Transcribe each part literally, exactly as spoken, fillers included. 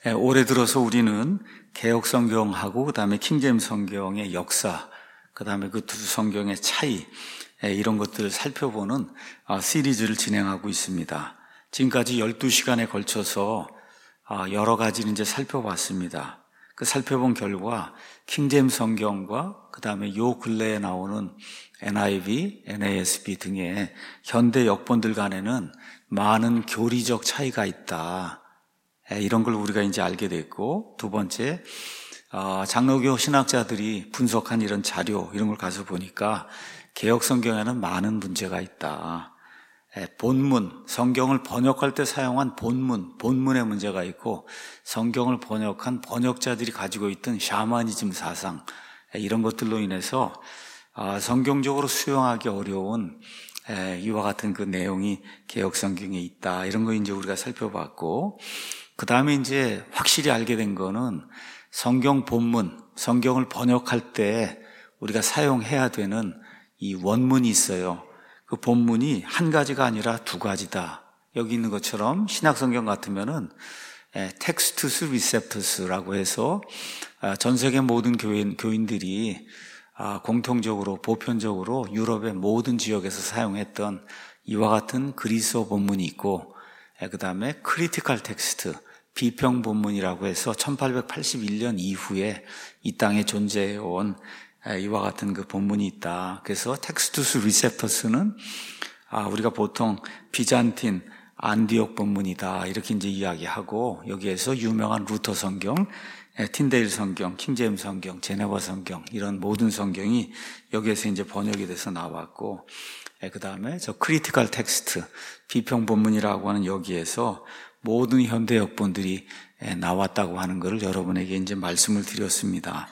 예, 올해 들어서 우리는 개역 성경하고 그 다음에 킹제임스 성경의 역사, 그 다음에 그 두 성경의 차이, 예, 이런 것들을 살펴보는 아, 시리즈를 진행하고 있습니다. 지금까지 열두 시간에 걸쳐서 아, 여러 가지를 이제 살펴봤습니다. 그 살펴본 결과 킹제임스 성경과 그 다음에 요 근래에 나오는 엔아이브이, 엔에이에스비 등의 현대 역본들 간에는 많은 교리적 차이가 있다. 이런 걸 우리가 이제 알게 됐고, 두 번째, 장로교 신학자들이 분석한 이런 자료, 이런 걸 가서 보니까 개역 성경에는 많은 문제가 있다. 본문, 성경을 번역할 때 사용한 본문, 본문에 문제가 있고, 성경을 번역한 번역자들이 가지고 있던 샤머니즘 사상, 이런 것들로 인해서 성경적으로 수용하기 어려운 이와 같은 그 내용이 개역 성경에 있다. 이런 거 이제 우리가 살펴봤고, 그 다음에 이제 확실히 알게 된 거는 성경 본문, 성경을 번역할 때 우리가 사용해야 되는 이 원문이 있어요. 그 본문이 한 가지가 아니라 두 가지다. 여기 있는 것처럼 신약 성경 같으면은 텍스투스 리셉터스라고 해서 전 세계 모든 교인, 교인들이 공통적으로 보편적으로 유럽의 모든 지역에서 사용했던 이와 같은 그리스어 본문이 있고, 그 다음에 크리티컬 텍스트, 비평 본문이라고 해서 천팔백팔십일 년 이후에 이 땅에 존재해온 이와 같은 그 본문이 있다. 그래서 텍스투스 리셉터스는 우리가 보통 비잔틴, 안디옥 본문이다. 이렇게 이제 이야기하고, 여기에서 유명한 루터 성경, 틴데일 성경, 킹제임스 성경, 제네바 성경, 이런 모든 성경이 여기에서 이제 번역이 돼서 나왔고, 그 다음에 저 크리티컬 텍스트, 비평 본문이라고 하는 여기에서 모든 현대 역본들이 나왔다고 하는 것을 여러분에게 이제 말씀을 드렸습니다.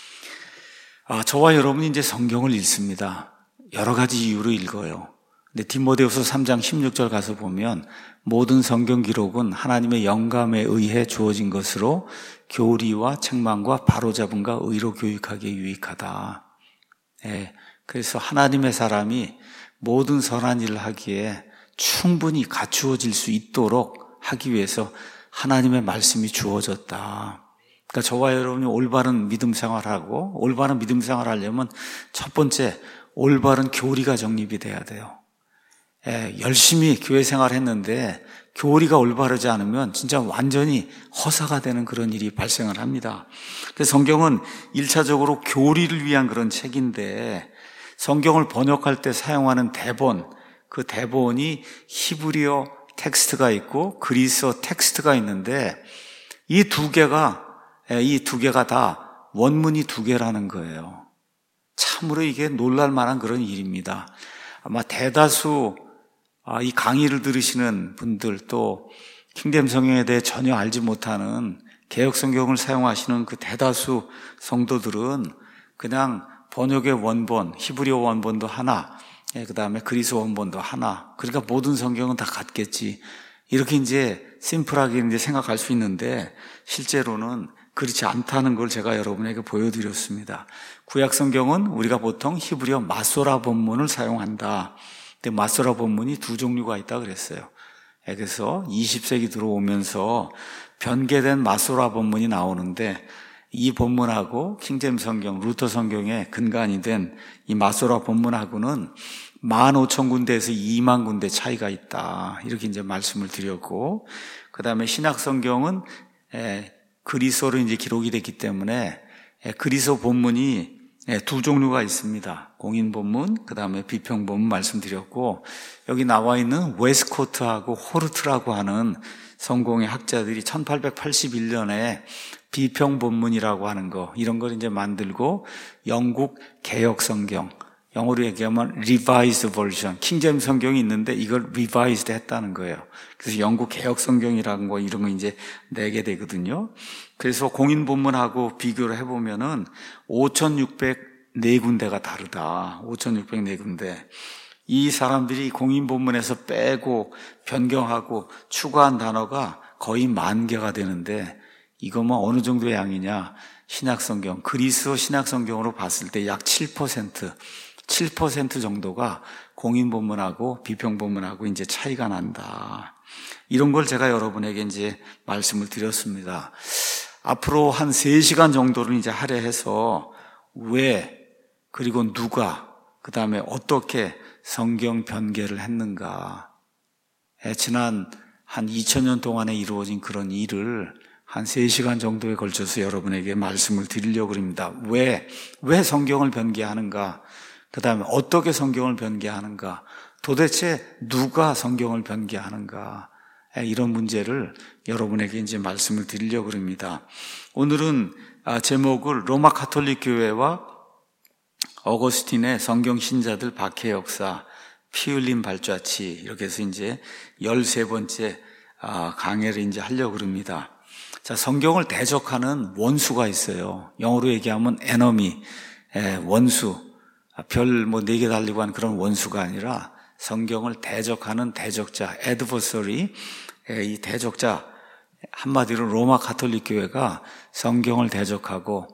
아, 저와 여러분이 이제 성경을 읽습니다. 여러 가지 이유로 읽어요. 근데 디모데후서 삼 장 십육 절 가서 보면 모든 성경 기록은 하나님의 영감에 의해 주어진 것으로 교리와 책망과 바로잡음과 의로 교육하기에 유익하다. 예, 그래서 하나님의 사람이 모든 선한 일을 하기에 충분히 갖추어질 수 있도록 하기 위해서 하나님의 말씀이 주어졌다. 그러니까 저와 여러분이 올바른 믿음 생활하고 올바른 믿음 생활하려면 첫 번째 올바른 교리가 정립이 돼야 돼요. 예, 열심히 교회 생활했는데 교리가 올바르지 않으면 진짜 완전히 허사가 되는 그런 일이 발생을 합니다. 그래서 성경은 일차적으로 교리를 위한 그런 책인데, 성경을 번역할 때 사용하는 대본, 그 대본이 히브리어 텍스트가 있고 그리스어 텍스트가 있는데, 이 두 개가 이 두 개가 다 원문이 두 개라는 거예요. 참으로 이게 놀랄 만한 그런 일입니다. 아마 대다수 이 강의를 들으시는 분들, 또 킹제임스 성경에 대해 전혀 알지 못하는 개역 성경을 사용하시는 그 대다수 성도들은 그냥 번역의 원본, 히브리어 원본도 하나, 그 다음에 그리스어 원본도 하나, 그러니까 모든 성경은 다 같겠지, 이렇게 이제 심플하게 이제 생각할 수 있는데, 실제로는 그렇지 않다는 걸 제가 여러분에게 보여드렸습니다. 구약 성경은 우리가 보통 히브리어 마소라 본문을 사용한다. 근데 마소라 본문이 두 종류가 있다 그랬어요. 그래서 이십 세기 들어오면서 변개된 마소라 본문이 나오는데, 이 본문하고 킹제임스 성경, 루터 성경의 근간이 된 이 마소라 본문하고는 만 오천 군데에서 이만 군데 차이가 있다. 이렇게 이제 말씀을 드렸고, 그 다음에 신약 성경은 그리스어로 이제 기록이 됐기 때문에 그리스어 본문이 두 종류가 있습니다. 공인 본문, 그 다음에 비평 본문 말씀드렸고, 여기 나와 있는 웨스코트하고 호르트라고 하는 성공의 학자들이 천팔백팔십일 년에 비평 본문이라고 하는 거, 이런 걸 이제 만들고, 영국 개역 성경, 영어로 얘기하면 revised version, 킹제임스 성경이 있는데 이걸 revised 했다는 거예요. 그래서 영국 개역 성경이라는 거, 이런 거 이제 내게 되거든요. 그래서 공인 본문하고 비교를 해보면은 오천육백사 군데가 다르다. 오천육백사 군데. 이 사람들이 공인 본문에서 빼고 변경하고 추가한 단어가 거의 만 개가 되는데, 이거 뭐 어느 정도의 양이냐? 신약 성경, 그리스어 신약 성경으로 봤을 때 약 칠 퍼센트, 칠 퍼센트 정도가 공인 본문하고 비평 본문하고 이제 차이가 난다. 이런 걸 제가 여러분에게 이제 말씀을 드렸습니다. 앞으로 한 세 시간 정도를 이제 할애해서 왜, 그리고 누가, 그 다음에 어떻게 성경 변개를 했는가. 지난 한 이천 년 동안에 이루어진 그런 일을 한 세 시간 정도에 걸쳐서 여러분에게 말씀을 드리려고 합니다. 왜, 왜 성경을 변개하는가? 그 다음에 어떻게 성경을 변개하는가? 도대체 누가 성경을 변개하는가? 이런 문제를 여러분에게 이제 말씀을 드리려고 합니다. 오늘은 제목을 로마 가톨릭 교회와 어거스틴의 성경 신자들 박해 역사, 피 흘린 발자취, 이렇게 해서 이제 열세 번째 강해를 이제 하려고 합니다. 자, 성경을 대적하는 원수가 있어요. 영어로 얘기하면 enemy, 원수, 별 뭐 네 개 달리고 한 그런 원수가 아니라 성경을 대적하는 대적자, adversary, 이 대적자, 한마디로 로마 가톨릭 교회가 성경을 대적하고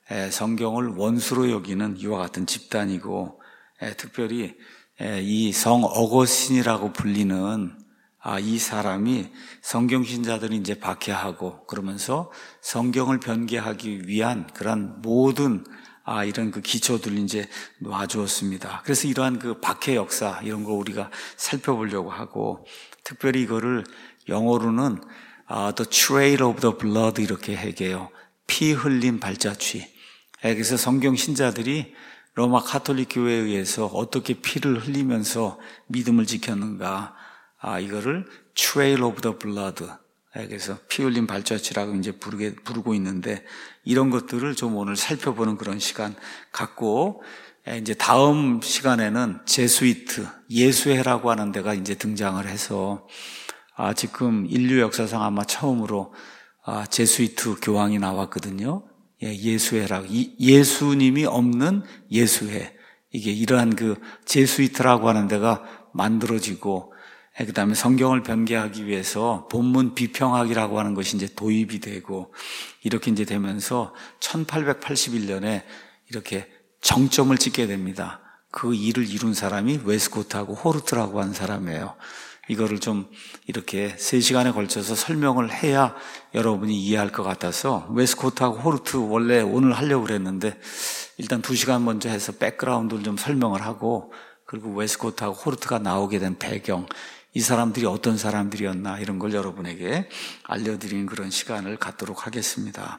성경을 원수로 여기는 이와 같은 집단이고, 특별히 이 성 어거스틴이라고 불리는 이 사람이 성경 신자들이 이제 박해하고 그러면서 성경을 변개하기 위한 그런 모든 아, 이런 그 기초들을 이제 놔주었습니다. 그래서 이러한 그 박해 역사, 이런 걸 우리가 살펴보려고 하고, 특별히 이거를 영어로는 uh, The Trail of the Blood 이렇게 얘기해요. 피 흘린 발자취. 그래서 성경 신자들이 로마 가톨릭 교회에 의해서 어떻게 피를 흘리면서 믿음을 지켰는가. 아, 이거를 Trail of the Blood. 그래서 피 흘린 발자취라고 이제 부르게, 부르고 있는데, 이런 것들을 좀 오늘 살펴보는 그런 시간 갖고, 이제 다음 시간에는 제수이트, 예수회라고 하는 데가 이제 등장을 해서, 아, 지금 인류 역사상 아마 처음으로 아, 제수이트 교황이 나왔거든요. 예, 예수회라고. 이, 예수님이 없는 예수회. 이게 이러한 그 제수이트라고 하는 데가 만들어지고, 그 다음에 성경을 변개하기 위해서 본문 비평학이라고 하는 것이 이제 도입이 되고, 이렇게 이제 되면서 천팔백팔십일 년에 이렇게 정점을 찍게 됩니다. 그 일을 이룬 사람이 웨스코트하고 호르트라고 하는 사람이에요. 이거를 좀 이렇게 세 시간에 걸쳐서 설명을 해야 여러분이 이해할 것 같아서, 웨스코트하고 호르트 원래 오늘 하려고 그랬는데 일단 두 시간 먼저 해서 백그라운드를 좀 설명을 하고, 그리고 웨스코트하고 호르트가 나오게 된 배경, 이 사람들이 어떤 사람들이었나, 이런 걸 여러분에게 알려드리는 그런 시간을 갖도록 하겠습니다.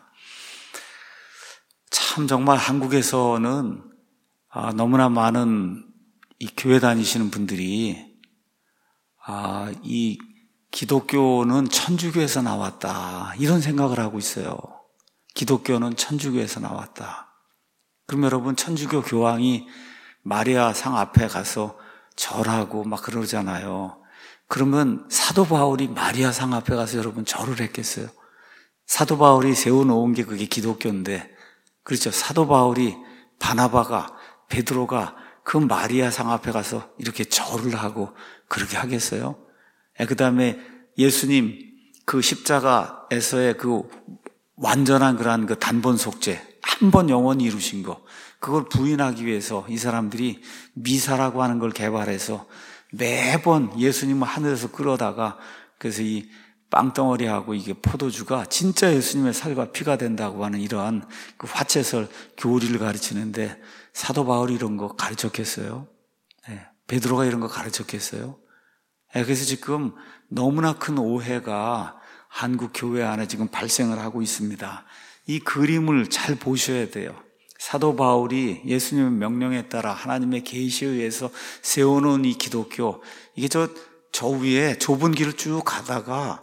참 정말 한국에서는 아, 너무나 많은 이 교회 다니시는 분들이 아, 이 기독교는 천주교에서 나왔다, 이런 생각을 하고 있어요. 기독교는 천주교에서 나왔다. 그럼 여러분, 천주교 교황이 마리아 상 앞에 가서 절하고 막 그러잖아요. 그러면 사도 바울이 마리아 상 앞에 가서 여러분 절을 했겠어요? 사도 바울이 세워놓은 게 그게 기독교인데, 그렇죠? 사도 바울이, 바나바가, 베드로가 그 마리아 상 앞에 가서 이렇게 절을 하고 그렇게 하겠어요? 그 다음에 예수님 그 십자가에서의 그 완전한 그러한 그 단번 속죄, 한 번 영원히 이루신 거, 그걸 부인하기 위해서 이 사람들이 미사라고 하는 걸 개발해서 매번 예수님을 하늘에서 끌어다가, 그래서 이 빵덩어리하고 이게 포도주가 진짜 예수님의 살과 피가 된다고 하는 이러한 그 화채설 교리를 가르치는데, 사도 바울이 이런 거 가르쳤겠어요? 네. 베드로가 이런 거 가르쳤겠어요? 네. 그래서 지금 너무나 큰 오해가 한국 교회 안에 지금 발생을 하고 있습니다. 이 그림을 잘 보셔야 돼요. 사도 바울이 예수님의 명령에 따라 하나님의 계시에 의해서 세워놓은 이 기독교, 이게 저, 저 위에 좁은 길을 쭉 가다가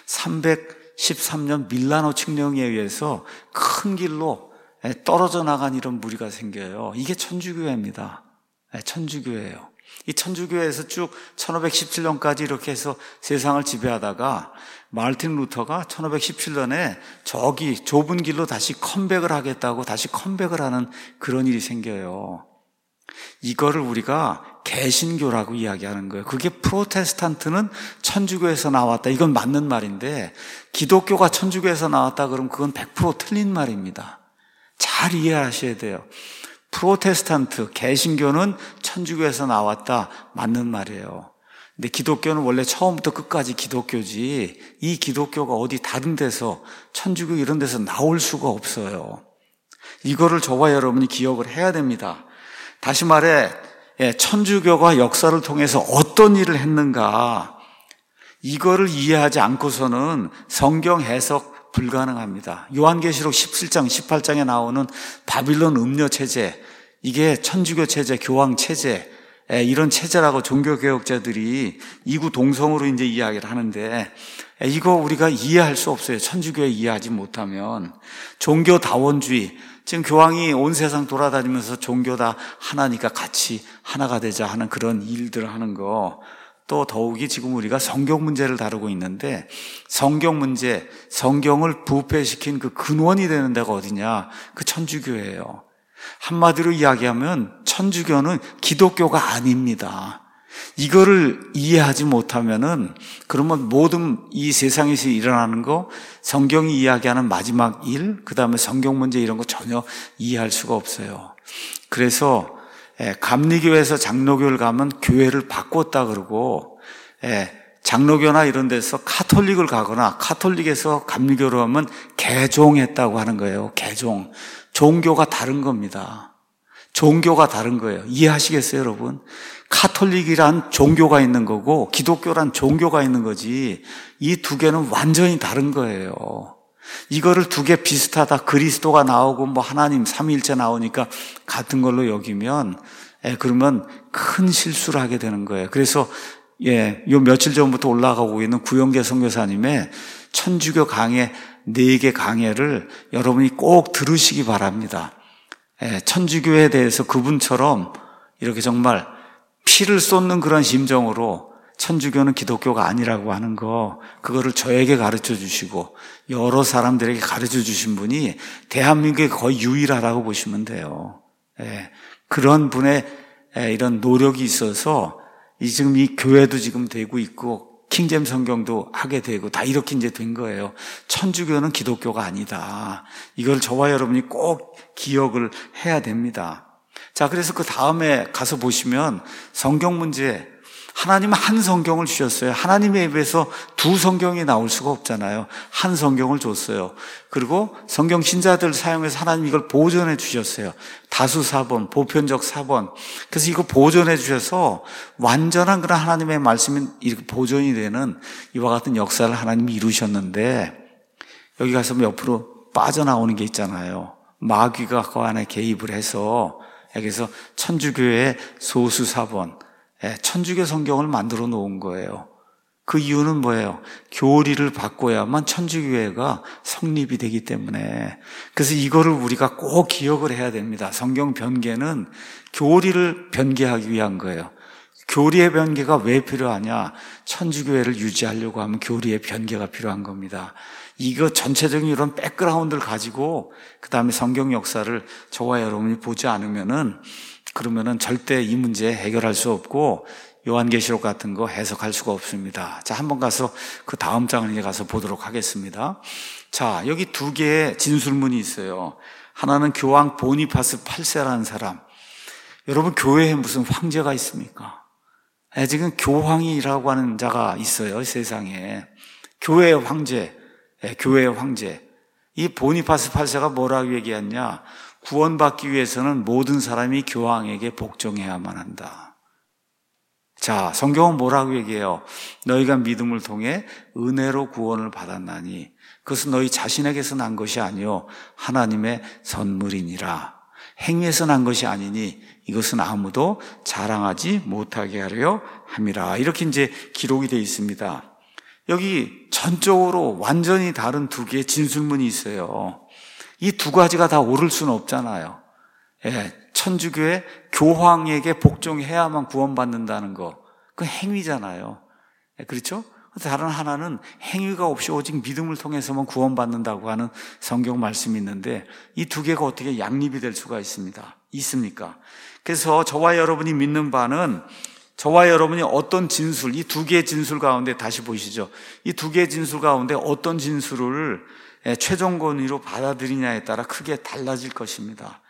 삼백십삼 년 밀라노 칙령에 의해서 큰 길로 떨어져 나간 이런 무리가 생겨요. 이게 천주교회입니다. 천주교회예요. 이 천주교회에서 쭉 천오백십칠 년까지 이렇게 해서 세상을 지배하다가 마르틴 루터가 천오백십칠 년에 저기 좁은 길로 다시 컴백을 하겠다고 다시 컴백을 하는 그런 일이 생겨요. 이거를 우리가 개신교라고 이야기하는 거예요. 그게 프로테스탄트는 천주교에서 나왔다, 이건 맞는 말인데, 기독교가 천주교에서 나왔다 그러면 그건 백 퍼센트 틀린 말입니다. 잘 이해하셔야 돼요. 프로테스탄트, 개신교는 천주교에서 나왔다, 맞는 말이에요. 근데 기독교는 원래 처음부터 끝까지 기독교지, 이 기독교가 어디 다른 데서, 천주교 이런 데서 나올 수가 없어요. 이거를 저와 여러분이 기억을 해야 됩니다. 다시 말해, 천주교가 역사를 통해서 어떤 일을 했는가, 이거를 이해하지 않고서는 성경 해석 불가능합니다. 요한계시록 십칠 장, 십팔 장에 나오는 바빌론 음료 체제, 이게 천주교 체제, 교황 체제, 이런 체제라고 종교개혁자들이 이구동성으로 이제 이야기를 하는데, 이거 우리가 이해할 수 없어요. 천주교에 이해하지 못하면. 종교다원주의, 지금 교황이 온 세상 돌아다니면서 종교 다 하나니까 같이 하나가 되자 하는 그런 일들을 하는 거, 또 더욱이 지금 우리가 성경 문제를 다루고 있는데, 성경 문제, 성경을 부패시킨 그 근원이 되는 데가 어디냐? 그 천주교예요. 한마디로 이야기하면 천주교는 기독교가 아닙니다. 이거를 이해하지 못하면은, 그러면 모든 이 세상에서 일어나는 거, 성경이 이야기하는 마지막 일, 그 다음에 성경 문제 이런 거 전혀 이해할 수가 없어요. 그래서 감리교에서 장로교를 가면 교회를 바꿨다 그러고, 장로교나 이런 데서 카톨릭을 가거나 카톨릭에서 감리교로 하면 개종했다고 하는 거예요. 개종. 종교가 다른 겁니다. 종교가 다른 거예요. 이해하시겠어요, 여러분? 카톨릭이란 종교가 있는 거고 기독교란 종교가 있는 거지, 이 두 개는 완전히 다른 거예요. 이거를 두 개 비슷하다, 그리스도가 나오고 뭐 하나님 삼위일체 나오니까 같은 걸로 여기면, 예, 그러면 큰 실수를 하게 되는 거예요. 그래서 예, 요 며칠 전부터 올라가고 있는 구영계 선교사님의 천주교 강해 네 개 강해를 여러분이 꼭 들으시기 바랍니다. 예, 천주교에 대해서 그분처럼 이렇게 정말 피를 쏟는 그런 심정으로 천주교는 기독교가 아니라고 하는 거, 그거를 저에게 가르쳐 주시고 여러 사람들에게 가르쳐 주신 분이 대한민국에 거의 유일하다고 보시면 돼요. 예, 그런 분의 예, 이런 노력이 있어서 이 지금 이 교회도 지금 되고 있고 킹제임스 성경도 하게 되고 다 이렇게 이제 된 거예요. 천주교는 기독교가 아니다. 이걸 저와 여러분이 꼭 기억을 해야 됩니다. 자, 그래서 그 다음에 가서 보시면 성경 문제, 하나님은 한 성경을 주셨어요. 하나님의 입에서 두 성경이 나올 수가 없잖아요. 한 성경을 줬어요. 그리고 성경 신자들 사용해서 하나님 이걸 보존해 주셨어요. 다수 사본, 보편적 사본. 그래서 이거 보존해 주셔서 완전한 그런 하나님의 말씀이 이렇게 보존이 되는 이와 같은 역사를 하나님이 이루셨는데, 여기 가서 옆으로 빠져나오는 게 있잖아요. 마귀가 그 안에 개입을 해서, 여기서 천주교의 소수 사본, 천주교 성경을 만들어 놓은 거예요. 그 이유는 뭐예요? 교리를 바꿔야만 천주교회가 성립이 되기 때문에. 그래서 이거를 우리가 꼭 기억을 해야 됩니다. 성경 변개는 교리를 변개하기 위한 거예요. 교리의 변개가 왜 필요하냐? 천주교회를 유지하려고 하면 교리의 변개가 필요한 겁니다. 이거 전체적인 이런 백그라운드를 가지고 그 다음에 성경 역사를 저와 여러분이 보지 않으면은, 그러면은 절대 이 문제 해결할 수 없고 요한계시록 같은 거 해석할 수가 없습니다. 자, 한번 가서 그 다음 장을 이제 가서 보도록 하겠습니다. 자, 여기 두 개의 진술문이 있어요. 하나는 교황 보니파스 팔 세라는 사람. 여러분, 교회에 무슨 황제가 있습니까? 네, 지금 교황이라고 하는 자가 있어요, 세상에. 교회의 황제, 네, 교회의 황제. 이 보니파스 팔 세가 뭐라고 얘기했냐? 구원받기 위해서는 모든 사람이 교황에게 복종해야만 한다. 자, 성경은 뭐라고 얘기해요? 너희가 믿음을 통해 은혜로 구원을 받았나니 그것은 너희 자신에게서 난 것이 아니요 하나님의 선물이니라. 행위에서 난 것이 아니니 이것은 아무도 자랑하지 못하게 하려 함이라. 이렇게 이제 기록이 되어 있습니다. 여기 전적으로 완전히 다른 두 개의 진술문이 있어요. 이 두 가지가 다 옳을 수는 없잖아요. 예, 천주교의 교황에게 복종해야만 구원받는다는 거, 그건 행위잖아요. 예, 그렇죠? 다른 하나는 행위가 없이 오직 믿음을 통해서만 구원받는다고 하는 성경 말씀이 있는데, 이 두 개가 어떻게 양립이 될 수가 있습니다. 있습니까? 그래서 저와 여러분이 믿는 바는, 저와 여러분이 어떤 진술, 이 두 개의 진술 가운데 다시 보시죠. 이 두 개의 진술 가운데 어떤 진술을 최종 권위로 받아들이냐에 따라 크게 달라질 것입니다.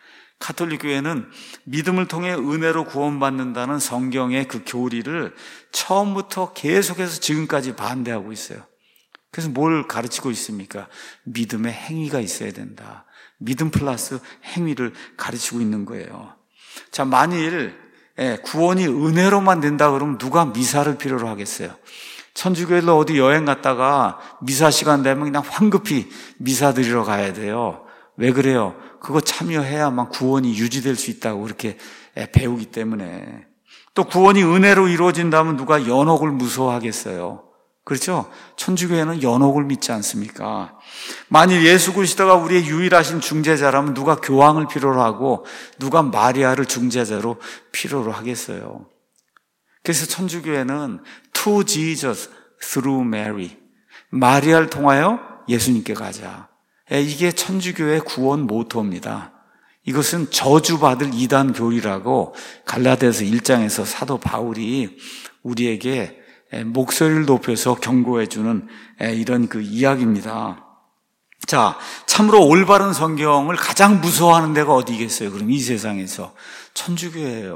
가톨릭 교회는 믿음을 통해 은혜로 구원받는다는 성경의 그 교리를 처음부터 계속해서 지금까지 반대하고 있어요. 그래서 뭘 가르치고 있습니까? 믿음의 행위가 있어야 된다. 믿음 플러스 행위를 가르치고 있는 거예요. 자, 만일 구원이 은혜로만 된다 그러면 누가 미사를 필요로 하겠어요? 천주교회로 어디 여행 갔다가 미사 시간 되면 그냥 황급히 미사 드리러 가야 돼요. 왜 그래요? 그거 참여해야만 구원이 유지될 수 있다고 그렇게 배우기 때문에. 또 구원이 은혜로 이루어진다면 누가 연옥을 무서워하겠어요? 그렇죠? 천주교회는 연옥을 믿지 않습니까? 만일 예수 그리스도가 우리의 유일하신 중재자라면 누가 교황을 필요로 하고 누가 마리아를 중재자로 필요로 하겠어요? 그래서 천주교회는 to Jesus through Mary, 마리아를 통하여 예수님께 가자. 이게 천주교의 구원 모토입니다. 이것은 저주받을 이단 교리라고 갈라디아서 일 장에서 사도 바울이 우리에게 목소리를 높여서 경고해 주는 이런 그 이야기입니다. 자, 참으로 올바른 성경을 가장 무서워하는 데가 어디겠어요? 그럼 이 세상에서 천주교회예요.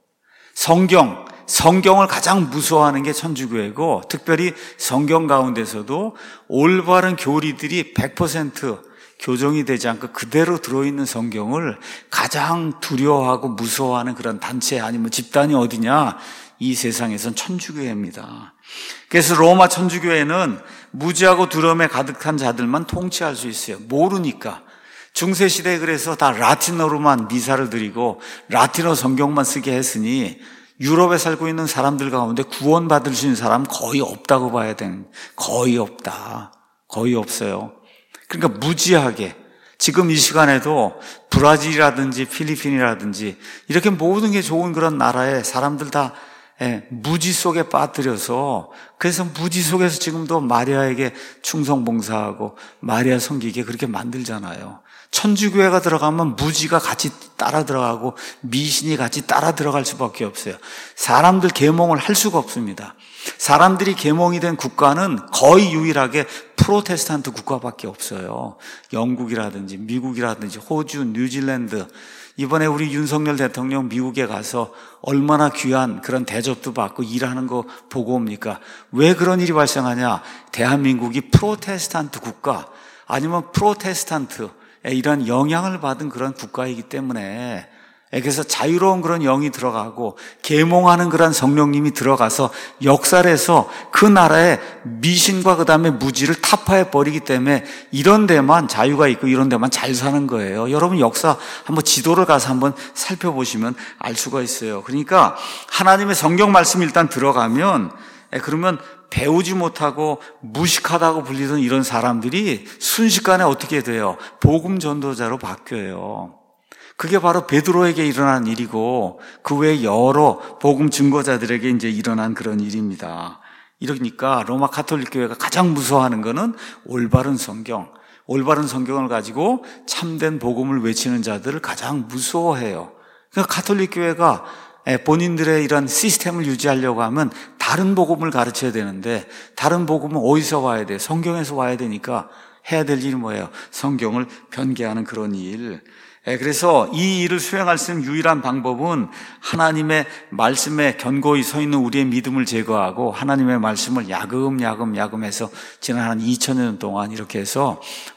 성경, 성경을 가장 무서워하는 게 천주교회고, 특별히 성경 가운데서도 올바른 교리들이 백 퍼센트 교정이 되지 않고 그대로 들어있는 성경을 가장 두려워하고 무서워하는 그런 단체 아니면 집단이 어디냐? 이 세상에선 천주교회입니다. 그래서 로마 천주교회는 무지하고 두려움에 가득한 자들만 통치할 수 있어요. 모르니까. 중세시대에 그래서 다 라틴어로만 미사를 드리고 라틴어 성경만 쓰게 했으니 유럽에 살고 있는 사람들 가운데 구원받을 수 있는 사람 거의 없다고 봐야 되는, 거의 없다. 거의 없어요. 그러니까 무지하게 지금 이 시간에도 브라질이라든지 필리핀이라든지 이렇게 모든 게 좋은 그런 나라에 사람들 다 무지 속에 빠뜨려서, 그래서 무지 속에서 지금도 마리아에게 충성봉사하고 마리아 섬기게 그렇게 만들잖아요. 천주교회가 들어가면 무지가 같이 따라 들어가고 미신이 같이 따라 들어갈 수밖에 없어요. 사람들 계몽을 할 수가 없습니다. 사람들이 계몽이 된 국가는 거의 유일하게 프로테스탄트 국가밖에 없어요. 영국이라든지 미국이라든지 호주, 뉴질랜드. 이번에 우리 윤석열 대통령 미국에 가서 얼마나 귀한 그런 대접도 받고 일하는 거 보고 옵니까? 왜 그런 일이 발생하냐? 대한민국이 프로테스탄트 국가 아니면 프로테스탄트 이런 영향을 받은 그런 국가이기 때문에, 그래서 자유로운 그런 영이 들어가고 계몽하는 그런 성령님이 들어가서 역사를 해서 그 나라의 미신과 그 다음에 무지를 타파해 버리기 때문에 이런 데만 자유가 있고 이런 데만 잘 사는 거예요. 여러분 역사 한번 지도를 가서 한번 살펴보시면 알 수가 있어요. 그러니까 하나님의 성경 말씀이 일단 들어가면, 그러면 배우지 못하고 무식하다고 불리던 이런 사람들이 순식간에 어떻게 돼요? 복음 전도자로 바뀌어요. 그게 바로 베드로에게 일어난 일이고 그 외에 여러 복음 증거자들에게 이제 일어난 그런 일입니다. 이러니까 로마 가톨릭 교회가 가장 무서워하는 거는 올바른 성경, 올바른 성경을 가지고 참된 복음을 외치는 자들을 가장 무서워해요. 그러니까 가톨릭 교회가 본인들의 이런 시스템을 유지하려고 하면 다른 복음을 가르쳐야 되는데, 다른 복음은 어디서 와야 돼? 성경에서 와야 되니까 해야 될 일이 뭐예요? 성경을 변개하는 그런 일. 그래서 이 일을 수행할 수 있는 유일한 방법은 하나님의 말씀에 견고히 서 있는 우리의 믿음을 제거하고 하나님의 말씀을 야금야금 야금해서 지난 한 이천 년 동안 이렇게 해서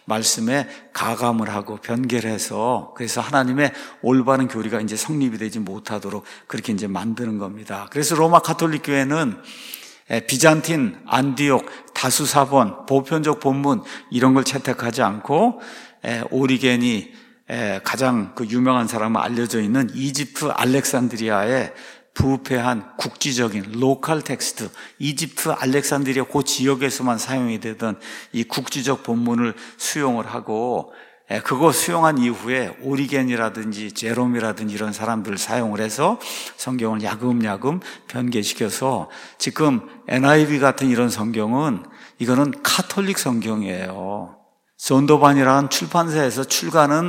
말씀에 가감을 하고 변개를 해서, 그래서 하나님의 올바른 교리가 이제 성립이 되지 못하도록 그렇게 이제 만드는 겁니다. 그래서 로마 가톨릭 교회는 비잔틴, 안디옥, 다수사본, 보편적 본문 이런 걸 채택하지 않고 오리겐이 가장 그 유명한 사람은 알려져 있는 이집트 알렉산드리아의 부패한 국지적인 로컬 텍스트, 이집트 알렉산드리아 그 지역에서만 사용이 되던 이 국지적 본문을 수용을 하고, 그거 수용한 이후에 오리겐이라든지 제롬이라든지 이런 사람들을 사용을 해서 성경을 야금야금 변개시켜서 지금 엔아이브이 같은 이런 성경은 이거는 카톨릭 성경이에요. 존도반이라는 출판사에서 출간은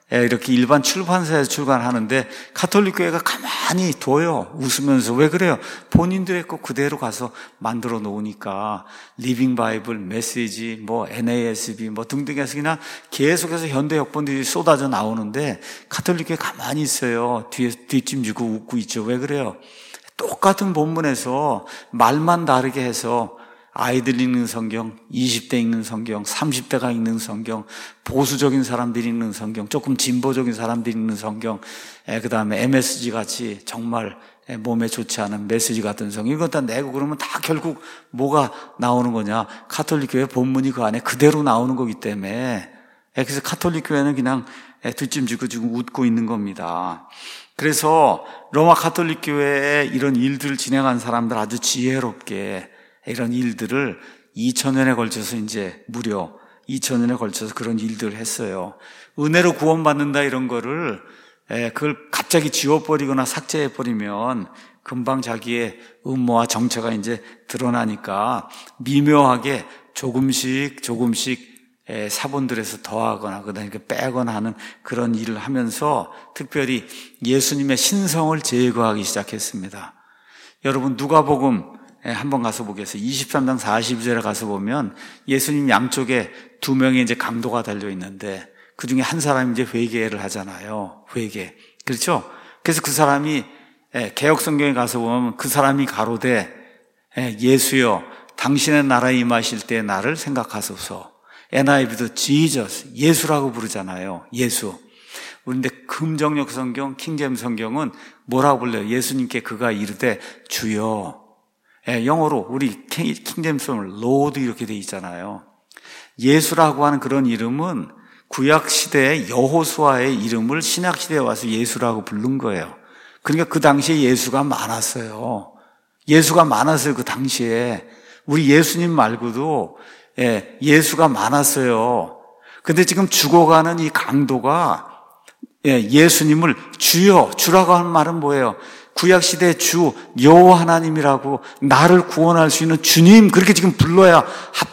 이렇게 일반 출판사에서 출간하는데 가톨릭 교회가 가만히 둬요. 웃으면서. 왜 그래요? 본인들의 거 그대로 가서 만들어 놓으니까 리빙 바이블, 메시지, 뭐 엔에이에스비 뭐 등등해서 그냥 계속해서 현대 역본들이 쏟아져 나오는데 가톨릭 교회 가만히 있어요. 뒤에 뒷짐지고 웃고 있죠. 왜 그래요? 똑같은 본문에서 말만 다르게 해서 아이들 읽는 성경, 이십 대 읽는 성경, 삼십 대가 읽는 성경, 보수적인 사람들이 읽는 성경, 조금 진보적인 사람들이 읽는 성경, 그 다음에 엠에스지 같이 정말 몸에 좋지 않은 메시지 같은 성경, 이거 다 내고 그러면 다 결국 뭐가 나오는 거냐? 가톨릭 교회 본문이 그 안에 그대로 나오는 거기 때문에, 그래서 가톨릭 교회는 그냥 뒷짐지고 지금 웃고 있는 겁니다. 그래서 로마 가톨릭 교회에 이런 일들을 진행한 사람들 아주 지혜롭게 이런 일들을 이천 년에 걸쳐서 이제 무려 이천 년에 걸쳐서 그런 일들을 했어요. 은혜로 구원받는다 이런 거를 그걸 갑자기 지워버리거나 삭제해버리면 금방 자기의 음모와 정체가 이제 드러나니까 미묘하게 조금씩 조금씩 사본들에서 더하거나 그다음에 빼거나 하는 그런 일을 하면서 특별히 예수님의 신성을 제거하기 시작했습니다. 여러분 누가복음 한번 가서 보겠어요. 이십삼 장 사십이 절에 가서 보면 예수님 양쪽에 두 명의 이제 강도가 달려 있는데 그 중에 한 사람이 이제 회개를 하잖아요. 회개. 그렇죠? 그래서 그 사람이 개역 성경에 가서 보면 그 사람이 가로되 예수여 당신의 나라에 임하실 때 나를 생각하소서. 엔아이브도 Jesus, 예수라고 부르잖아요. 예수. 그런데 금정역 성경, 킹제임스 성경은 뭐라고 불러요? 예수님께 그가 이르되 주여. 예, 영어로 우리 킹제임스는 로드 이렇게 돼 있잖아요. 예수라고 하는 그런 이름은 구약 시대의 여호수아의 이름을 신약 시대에 와서 예수라고 부른 거예요. 그러니까 그 당시에 예수가 많았어요. 예수가 많았어요. 그 당시에 우리 예수님 말고도 예, 예수가 많았어요. 근데 지금 죽어가는 이 강도가 예, 예수님을 주여, 주라고 하는 말은 뭐예요? 구약시대 주 여호와 하나님이라고 나를 구원할 수 있는 주님 그렇게 지금 불러야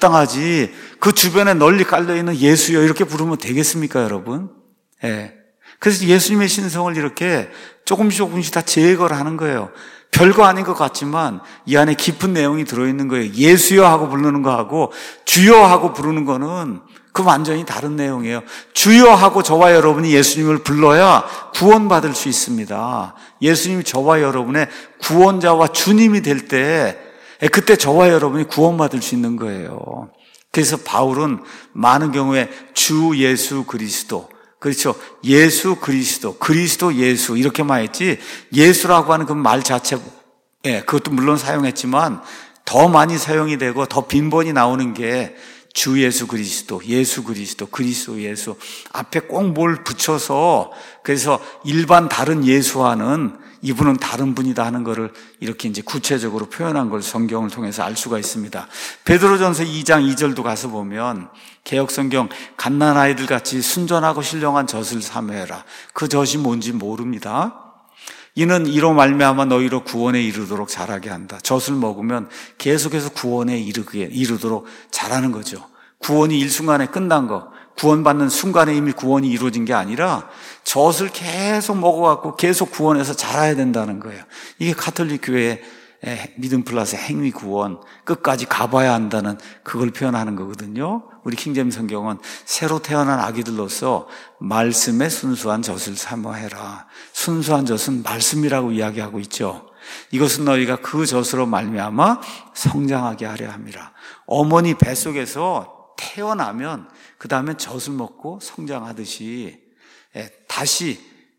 합당하지 그 주변에 널리 깔려있는 예수여 이렇게 부르면 되겠습니까 여러분? 예. 그래서 예수님의 신성을 이렇게 조금씩 조금씩 다 제거를 하는 거예요. 별거 아닌 것 같지만 이 안에 깊은 내용이 들어있는 거예요. 예수여 하고 부르는 거하고 주여 하고 부르는 거는 그 완전히 다른 내용이에요. 주여 하고 저와 여러분이 예수님을 불러야 구원받을 수 있습니다. 예수님이 저와 여러분의 구원자와 주님이 될 때 그때 저와 여러분이 구원받을 수 있는 거예요. 그래서 바울은 많은 경우에 주 예수 그리스도 그렇죠. 예수 그리스도, 그리스도 예수 이렇게만 했지 예수라고 하는 그 말 자체 예, 그것도 물론 사용했지만 더 많이 사용이 되고 더 빈번히 나오는 게 주 예수 그리스도, 예수 그리스도, 그리스도 예수 앞에 꼭 뭘 붙여서 그래서 일반 다른 예수와는 이분은 다른 분이다 하는 것을 이렇게 이제 구체적으로 표현한 걸 성경을 통해서 알 수가 있습니다. 베드로전서 이 장 이 절도 가서 보면 개역성경 갓난아이들 같이 순전하고 신령한 젖을 사모해라. 그 젖이 뭔지 모릅니다. 이는 이로 말미암아 너희로 구원에 이르도록 자라게 한다. 젖을 먹으면 계속해서 구원에 이르게 이르도록 자라는 거죠. 구원이 일순간에 끝난 거, 구원받는 순간에 이미 구원이 이루어진 게 아니라 젖을 계속 먹어갖고 계속 구원해서 자라야 된다는 거예요. 이게 가톨릭 교회의 믿음 플러스 행위 구원, 끝까지 가봐야 한다는 그걸 표현하는 거거든요. 우리 킹제임스 성경은 새로 태어난 아기들로서 말씀의 순수한 젖을 사모해라. 순수한 젖은 말씀이라고 이야기하고 있죠. 이것은 너희가 그 젖으로 말미암아 성장하게 하려 함이라. 어머니 뱃속에서 태어나면 그 다음에 젖을 먹고 성장하듯이 다시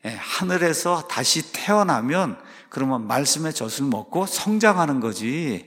하늘에서 다시 태어나면 그러면 말씀의 젖을 먹고 성장하는 거지.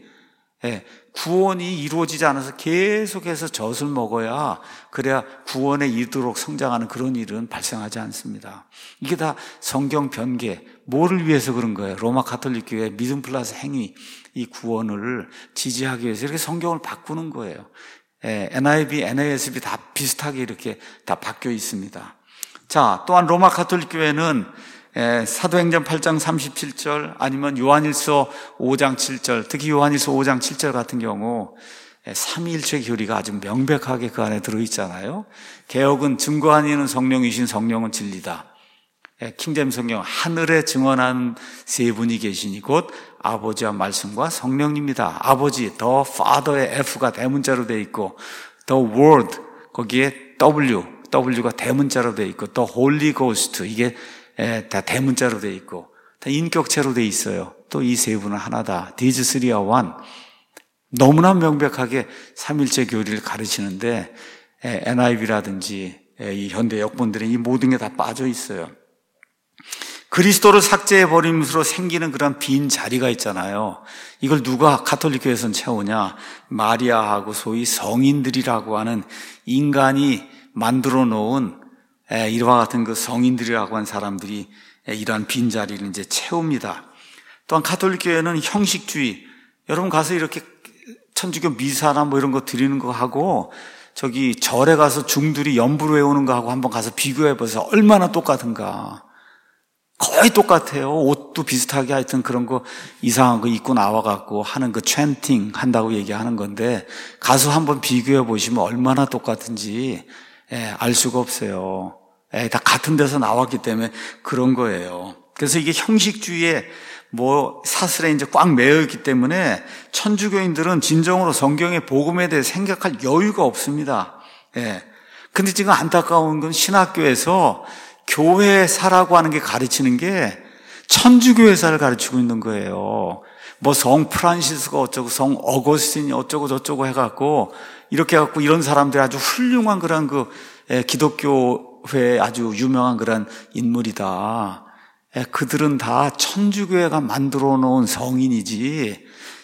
구원이 이루어지지 않아서 계속해서 젖을 먹어야 그래야 구원에 이르도록 성장하는 그런 일은 발생하지 않습니다. 이게 다 성경 변개, 뭐를 위해서 그런 거예요? 로마 가톨릭 교회 믿음 플러스 행위, 이 구원을 지지하기 위해서 이렇게 성경을 바꾸는 거예요. 엔아이브이, 엔에이에스비 다 비슷하게 이렇게 다 바뀌어 있습니다. 자, 또한 로마 가톨릭 교회는 사도행전 팔 장 삼십칠 절 아니면 요한일서 오 장 칠 절, 특히 요한일서 오 장 칠 절 같은 경우 삼위일체 교리가 아주 명백하게 그 안에 들어있잖아요. 개역은 증거하니는 성령이신 성령은 진리다. 킹제임스 성경 하늘에 증언한 세 분이 계시니 곧 아버지와 말씀과 성령입니다. 아버지 the Father의 F가 대문자로 되어 있고 the Word 거기에 W W가 대문자로 되어 있고 the Holy Ghost 이게 다 대문자로 되어 있고 다 인격체로 되어 있어요. 또 이 세 분은 하나다. These three are one. 너무나 명백하게 삼일체 교리를 가르치는데 엔아이브이라든지 이 현대 역본들에 이 모든 게 다 빠져 있어요. 그리스도를 삭제해버림으로 생기는 그런 빈 자리가 있잖아요. 이걸 누가 가톨릭교회에서는 채우냐? 마리아하고 소위 성인들이라고 하는 인간이 만들어 놓은 이와 같은 그 성인들이라고 하는 사람들이 이러한 빈 자리를 이제 채웁니다. 또한 가톨릭교회는 형식주의, 여러분 가서 이렇게 천주교 미사나 뭐 이런 거 드리는 거 하고 저기 절에 가서 중들이 연부로 외우는 거 하고 한번 가서 비교해 보세요. 얼마나 똑같은가. 거의 똑같아요. 옷도 비슷하게 하여튼 그런 거 이상한 거 입고 나와갖고 하는 그 챈팅 한다고 얘기하는 건데 가서 한번 비교해 보시면 얼마나 똑같은지 예, 알 수가 없어요. 예, 다 같은 데서 나왔기 때문에 그런 거예요. 그래서 이게 형식주의에 뭐 사슬에 이제 꽉 매여 있기 때문에 천주교인들은 진정으로 성경의 복음에 대해 생각할 여유가 없습니다. 예. 근데 지금 안타까운 건 신학교에서 교회사라고 하는 게 가르치는 게 천주교회사를 가르치고 있는 거예요. 뭐 성 프란시스가 어쩌고 성 어거스틴이 어쩌고 저쩌고 해갖고 이렇게 해갖고 이런 사람들이 아주 훌륭한 그런 그 기독교회에 아주 유명한 그런 인물이다. 그들은 다 천주교회가 만들어 놓은 성인이지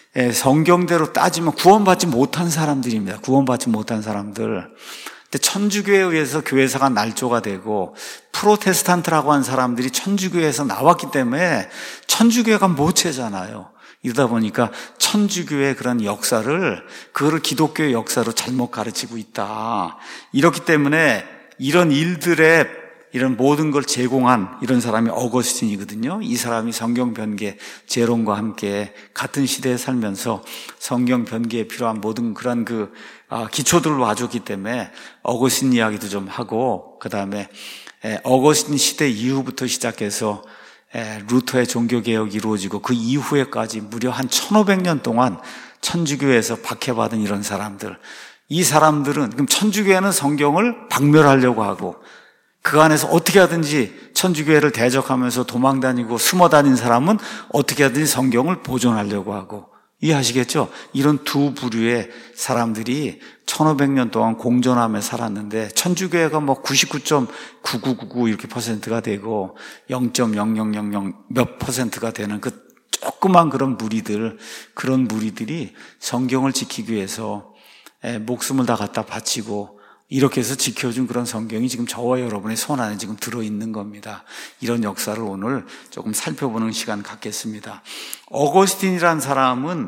성경대로 따지면 구원받지 못한 사람들입니다. 구원받지 못한 사람들. 근데 천주교에 의해서 교회사가 날조가 되고 프로테스탄트라고 하는 사람들이 천주교에서 나왔기 때문에 천주교회가 모체잖아요. 이러다 보니까 천주교의 그런 역사를 그거를 기독교의 역사로 잘못 가르치고 있다. 이렇기 때문에 이런 일들에 이런 모든 걸 제공한 이런 사람이 어거스틴이거든요. 이 사람이 성경 변계 제론과 함께 같은 시대에 살면서 성경 변계에 필요한 모든 그런 그 기초들을 와줬기 때문에 어거스틴 이야기도 좀 하고 그 다음에 어거스틴 시대 이후부터 시작해서 루터의 종교개혁이 이루어지고 그 이후에까지 무려 한 천오백 년 동안 천주교에서 박해받은 이런 사람들, 이 사람들은 그럼 천주교회는 성경을 박멸하려고 하고 그 안에서 어떻게 하든지 천주교회를 대적하면서 도망다니고 숨어다닌 사람은 어떻게 하든지 성경을 보존하려고 하고, 이해하시겠죠? 이런 두 부류의 사람들이 천오백 년 동안 공존하며 살았는데 천주교회가 뭐 구십구 점 구구구구 이렇게 퍼센트가 되고 영 점 영영영영 몇 퍼센트가 되는 그 조그만 그런 무리들, 그런 무리들이 성경을 지키기 위해서 목숨을 다 갖다 바치고 이렇게 해서 지켜준 그런 성경이 지금 저와 여러분의 손 안에 지금 들어있는 겁니다. 이런 역사를 오늘 조금 살펴보는 시간 갖겠습니다. 어거스틴이라는 사람은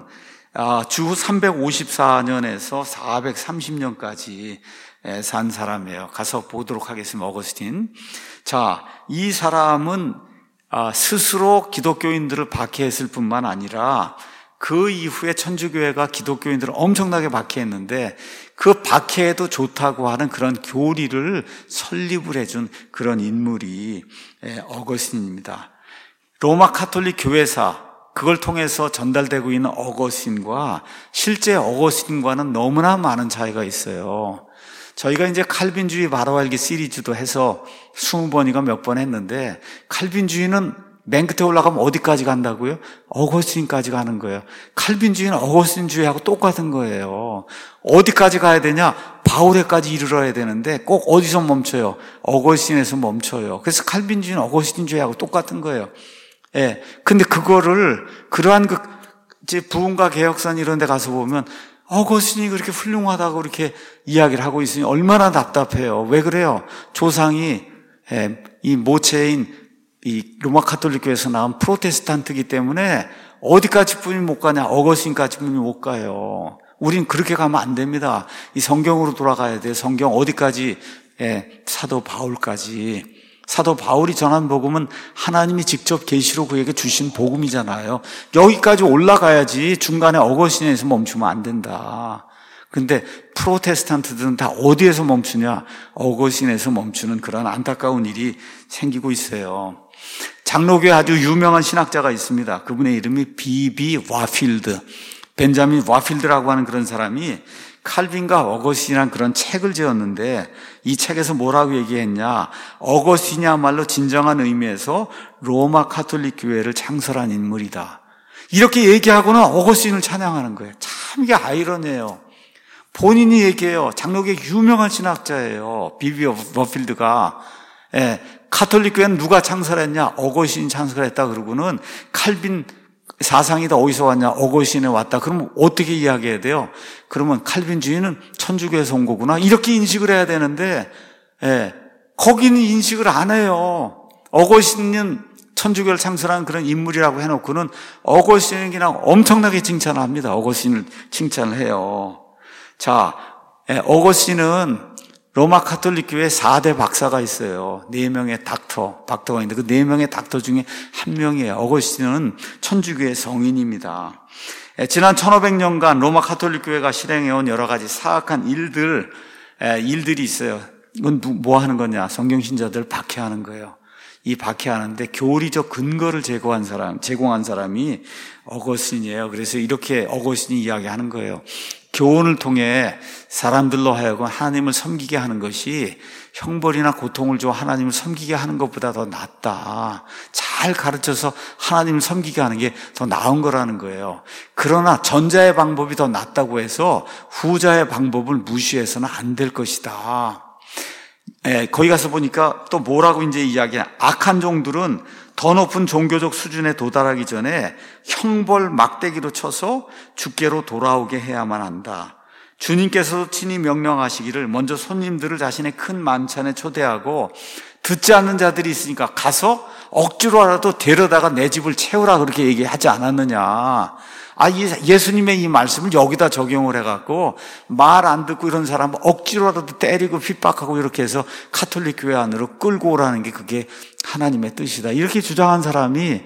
주 삼백오십사 년에서 사백삼십 년까지 산 사람이에요. 가서 보도록 하겠습니다. 어거스틴. 자, 이 사람은 스스로 기독교인들을 박해했을 뿐만 아니라 그 이후에 천주교회가 기독교인들을 엄청나게 박해했는데 그 박해에도 좋다고 하는 그런 교리를 설립을 해준 그런 인물이 어거스틴입니다. 로마 카톨릭 교회사, 그걸 통해서 전달되고 있는 어거스틴과 실제 어거스틴과는 너무나 많은 차이가 있어요. 저희가 이제 칼빈주의 바로 알기 시리즈도 해서 스무 번인가 몇 번 했는데 칼빈주의는 맨 끝에 올라가면 어디까지 간다고요? 어거스틴까지 가는 거예요. 칼빈주의는 어거스틴주의하고 똑같은 거예요. 어디까지 가야 되냐? 바울에까지 이르러야 되는데 꼭 어디서 멈춰요? 어거스틴에서 멈춰요. 그래서 칼빈주의는 어거스틴주의하고 똑같은 거예요. 예. 근데 그거를 그러한 그 이제 부흥과 개혁선 이런 데 가서 보면 어거스틴이 그렇게 훌륭하다고 이렇게 이야기를 하고 있으니 얼마나 답답해요. 왜 그래요? 조상이 예, 이 모체인 이 로마 카톨릭 교회에서 나온 프로테스탄트이기 때문에 어디까지 뿐이 못 가냐? 어거스틴까지 뿐이 못 가요. 우린 그렇게 가면 안 됩니다. 이 성경으로 돌아가야 돼요. 성경 어디까지? 예, 사도 바울까지. 사도 바울이 전한 복음은 하나님이 직접 계시로 그에게 주신 복음이잖아요. 여기까지 올라가야지 중간에 어거스틴에서 멈추면 안 된다. 근데 프로테스탄트들은 다 어디에서 멈추냐? 어거스틴에서 멈추는 그런 안타까운 일이 생기고 있어요. 장로교에 아주 유명한 신학자가 있습니다. 그분의 이름이 비비 와필드, 벤자민 와필드라고 하는 그런 사람이 칼빈과 어거스틴이라는 그런 책을 지었는데 이 책에서 뭐라고 얘기했냐? 어거스틴이야말로 진정한 의미에서 로마 가톨릭 교회를 창설한 인물이다. 이렇게 얘기하고는 어거스틴을 찬양하는 거예요. 참 이게 아이러니해요. 본인이 얘기해요. 장로교의 유명한 신학자예요. 비비 워필드가. 예, 가톨릭 교회는 누가 창설했냐? 어거스틴이 창설했다 그러고는 칼빈 사상이 다 어디서 왔냐? 어거스틴에 왔다. 그러면 어떻게 이야기해야 돼요? 그러면 칼빈주의는 천주교에서 온 거구나. 이렇게 인식을 해야 되는데, 예, 거기는 인식을 안 해요. 어거스틴은 천주교를 창설한 그런 인물이라고 해놓고는 어거스틴은 그냥 엄청나게 칭찬을 합니다. 어거스틴을 칭찬을 해요. 자, 예, 어거스틴은 로마 가톨릭 교회 사 대 박사가 있어요. 네 명의 닥터, 닥터가 있는데 그 네 명의 닥터 중에 한 명이에요. 어거스틴은 천주교의 성인입니다. 예, 지난 천오백 년간 로마 가톨릭 교회가 실행해온 여러 가지 사악한 일들, 예, 일들이 있어요. 이건 뭐 하는 거냐? 성경신자들 박해하는 거예요. 이 박해하는데 교리적 근거를 제공한 사람, 제공한 사람이 어거스틴이에요. 그래서 이렇게 어거스틴이 이야기하는 거예요. 교훈을 통해 사람들로 하여금 하나님을 섬기게 하는 것이 형벌이나 고통을 줘 하나님을 섬기게 하는 것보다 더 낫다. 잘 가르쳐서 하나님을 섬기게 하는 게 더 나은 거라는 거예요. 그러나 전자의 방법이 더 낫다고 해서 후자의 방법을 무시해서는 안 될 것이다. 예, 거기 가서 보니까 또 뭐라고 이제 이야기해. 악한 종들은 더 높은 종교적 수준에 도달하기 전에 형벌 막대기로 쳐서 주께로 돌아오게 해야만 한다. 주님께서도 친히 명령하시기를 먼저 손님들을 자신의 큰 만찬에 초대하고 듣지 않는 자들이 있으니까 가서 억지로라도 데려다가 내 집을 채우라 그렇게 얘기하지 않았느냐. 아, 예수님의 이 말씀을 여기다 적용을 해갖고 말 안 듣고 이런 사람 억지로라도 때리고 핍박하고 이렇게 해서 가톨릭 교회 안으로 끌고 오라는 게 그게 하나님의 뜻이다. 이렇게 주장한 사람이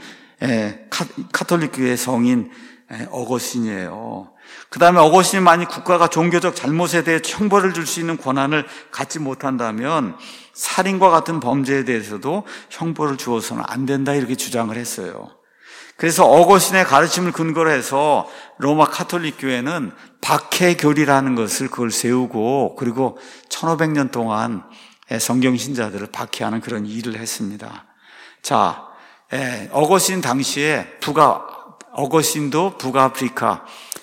가톨릭 교회 성인 어거스틴이에요. 그 다음에 어거스틴이 만약 국가가 종교적 잘못에 대해 형벌을 줄 수 있는 권한을 갖지 못한다면 살인과 같은 범죄에 대해서도 형벌을 주어서는 안 된다 이렇게 주장을 했어요. 그래서 어거스틴의 가르침을 근거로 해서 로마 가톨릭 교회는 박해교리라는 것을 그걸 세우고 그리고 천오백 년 동안 성경 신자들을 박해하는 그런 일을 했습니다. 자, 어거스틴 당시에 북아 어거스틴도 북아프리카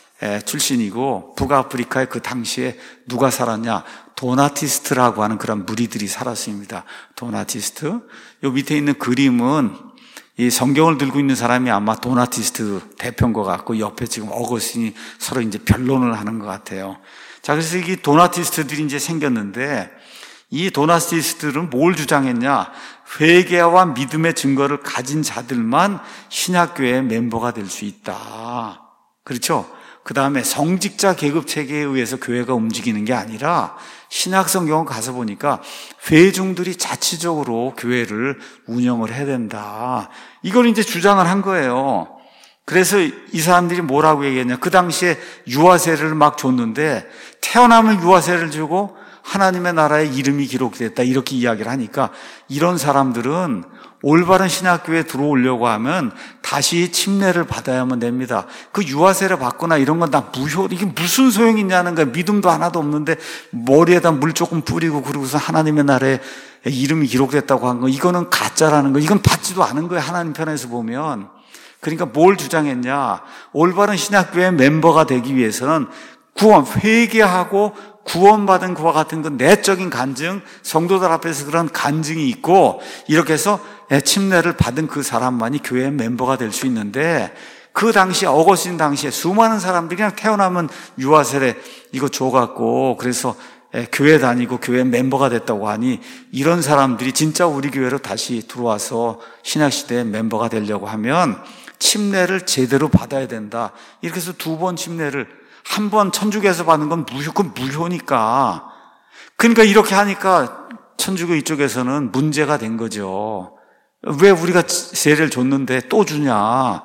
출신이고 북아프리카에 그 당시에 누가 살았냐? 도나티스트라고 하는 그런 무리들이 살았습니다. 도나티스트. 요 밑에 있는 그림은 이 성경을 들고 있는 사람이 아마 도나티스트 대표인 것 같고 옆에 지금 어거스틴이 서로 이제 변론을 하는 것 같아요. 자, 그래서 이 도나티스트들이 이제 생겼는데 이 도나티스트들은 뭘 주장했냐? 회개와 믿음의 증거를 가진 자들만 신학교의 멤버가 될 수 있다. 그렇죠? 그 다음에 성직자 계급 체계에 의해서 교회가 움직이는 게 아니라 신학 성경을 가서 보니까 회중들이 자치적으로 교회를 운영을 해야 된다. 이걸 이제 주장을 한 거예요. 그래서 이 사람들이 뭐라고 얘기했냐. 그 당시에 유아세를 막 줬는데 태어나면 유아세를 주고 하나님의 나라에 이름이 기록됐다. 이렇게 이야기를 하니까 이런 사람들은 올바른 신학교에 들어오려고 하면 다시 침례를 받아야만 됩니다. 그 유아세를 받거나 이런 건 다 무효, 이게 무슨 소용이 있냐는 거야. 믿음도 하나도 없는데 머리에다 물 조금 뿌리고 그러고서 하나님의 나라에 이름이 기록됐다고 한 거, 이거는 가짜라는 거. 이건 받지도 않은 거예요. 하나님 편에서 보면. 그러니까 뭘 주장했냐. 올바른 신학교의 멤버가 되기 위해서는 구원, 회개하고 구원받은 그와 같은 그 내적인 간증, 성도들 앞에서 그런 간증이 있고 이렇게 해서 침례를 받은 그 사람만이 교회의 멤버가 될 수 있는데 그 당시에 어거스틴 당시에 수많은 사람들이 그냥 태어나면 유아세례 이거 줘갖고 그래서 교회 다니고 교회 멤버가 됐다고 하니 이런 사람들이 진짜 우리 교회로 다시 들어와서 신약시대의 멤버가 되려고 하면 침례를 제대로 받아야 된다. 이렇게 해서 두 번 침례를 한 번 천주교에서 받는 건 무효, 그건 무효니까. 그러니까 이렇게 하니까 천주교 이쪽에서는 문제가 된 거죠. 왜 우리가 세례를 줬는데 또 주냐.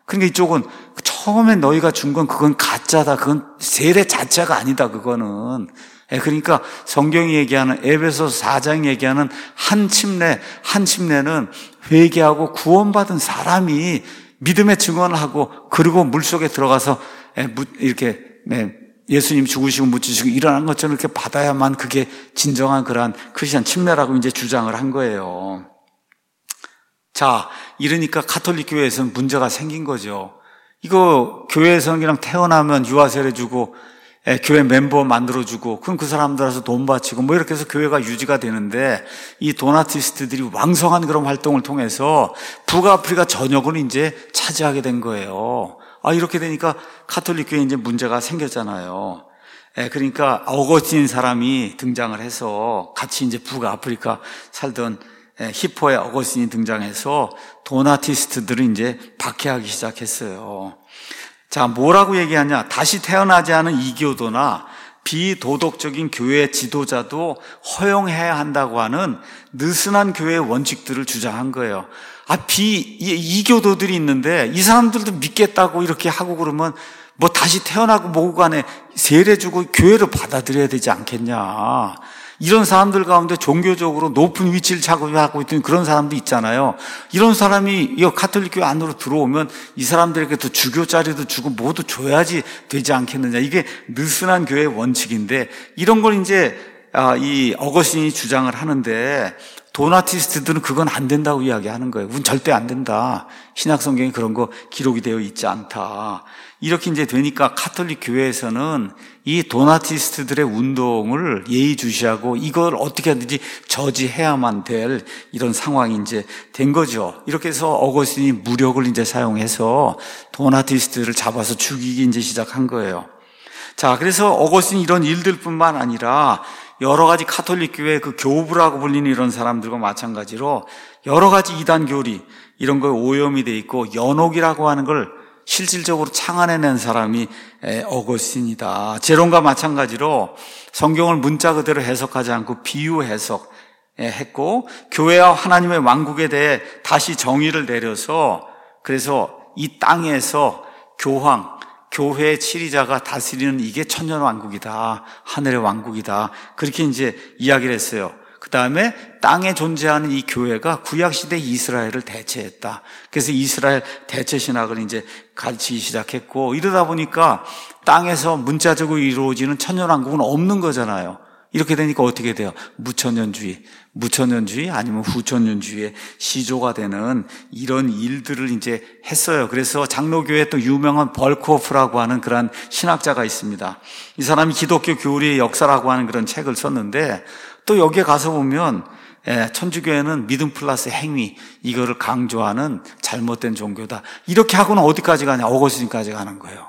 그러니까 이쪽은 처음에 너희가 준 건 그건 가짜다. 그건 세례 자체가 아니다. 그거는. 그러니까 성경이 얘기하는 에베소서 사 장이 얘기하는 한 침례, 한 침례는 회개하고 구원받은 사람이 믿음의 증언을 하고 그리고 물속에 들어가서 이렇게 예수님 죽으시고 묻히시고 일어난 것처럼 이렇게 받아야만 그게 진정한 그러한 크리스천 침례라고 이제 주장을 한 거예요. 자, 이러니까 가톨릭 교회에서는 문제가 생긴 거죠. 이거 교회에서는 그냥 태어나면 유아세례 주고 예, 교회 멤버 만들어주고 그럼 그 사람들한테 돈 바치고 뭐 이렇게 해서 교회가 유지가 되는데 이 도나티스트들이 왕성한 그런 활동을 통해서 북아프리카 전역을 이제 차지하게 된 거예요. 아, 이렇게 되니까 가톨릭 교회에 이제 문제가 생겼잖아요. 예, 그러니까 어거스틴 사람이 등장을 해서 같이 이제 북아프리카 살던 예, 히포의 어거스틴이 등장해서 도나티스트들을 이제 박해하기 시작했어요. 자, 뭐라고 얘기하냐? 다시 태어나지 않은 이교도나 비도덕적인 교회 지도자도 허용해야 한다고 하는 느슨한 교회의 원칙들을 주장한 거예요. 아, 비, 이교도들이 있는데 이 사람들도 믿겠다고 이렇게 하고 그러면 뭐 다시 태어나고 뭐고 간에 세례 주고 교회를 받아들여야 되지 않겠냐. 이런 사람들 가운데 종교적으로 높은 위치를 차지하고 있던 그런 사람도 있잖아요. 이런 사람이 이 가톨릭 교회 안으로 들어오면 이 사람들에게도 주교 자리도 주고 뭐도 줘야지 되지 않겠느냐. 이게 느슨한 교회의 원칙인데 이런 걸 이제 이 어거스틴이 주장을 하는데 도나티스트들은 그건 안 된다고 이야기하는 거예요. 그건 절대 안 된다. 신약 성경에 그런 거 기록이 되어 있지 않다. 이렇게 이제 되니까 가톨릭 교회에서는 이 도나티스트들의 운동을 예의주시하고 이걸 어떻게 하든지 저지해야만 될 이런 상황이 이제 된 거죠. 이렇게 해서 어거스틴이 무력을 이제 사용해서 도나티스트를 잡아서 죽이기 이제 시작한 거예요. 자, 그래서 어거스틴이 이런 일들뿐만 아니라 여러 가지 가톨릭 교회 그 교부라고 불리는 이런 사람들과 마찬가지로 여러 가지 이단 교리 이런 거에 오염이 돼 있고 연옥이라고 하는 걸 실질적으로 창안해낸 사람이 어거스틴이다. 제론과 마찬가지로 성경을 문자 그대로 해석하지 않고 비유 해석했고 교회와 하나님의 왕국에 대해 다시 정의를 내려서 그래서 이 땅에서 교황, 교회의 치리자가 다스리는 이게 천년 왕국이다. 하늘의 왕국이다. 그렇게 이제 이야기를 했어요. 그 다음에 땅에 존재하는 이 교회가 구약시대 이스라엘을 대체했다. 그래서 이스라엘 대체신학을 이제 가르치기 시작했고 이러다 보니까 땅에서 문자적으로 이루어지는 천년왕국은 없는 거잖아요. 이렇게 되니까 어떻게 돼요? 무천년주의, 무천년주의 아니면 후천년주의의 시조가 되는 이런 일들을 이제 했어요. 그래서 장로교회 또 유명한 벌코프라고 하는 그런 신학자가 있습니다. 이 사람이 기독교 교리의 역사라고 하는 그런 책을 썼는데 또 여기에 가서 보면 천주교회는 믿음 플러스 행위 이거를 강조하는 잘못된 종교다. 이렇게 하고는 어디까지 가냐? 어거스틴까지 가는 거예요.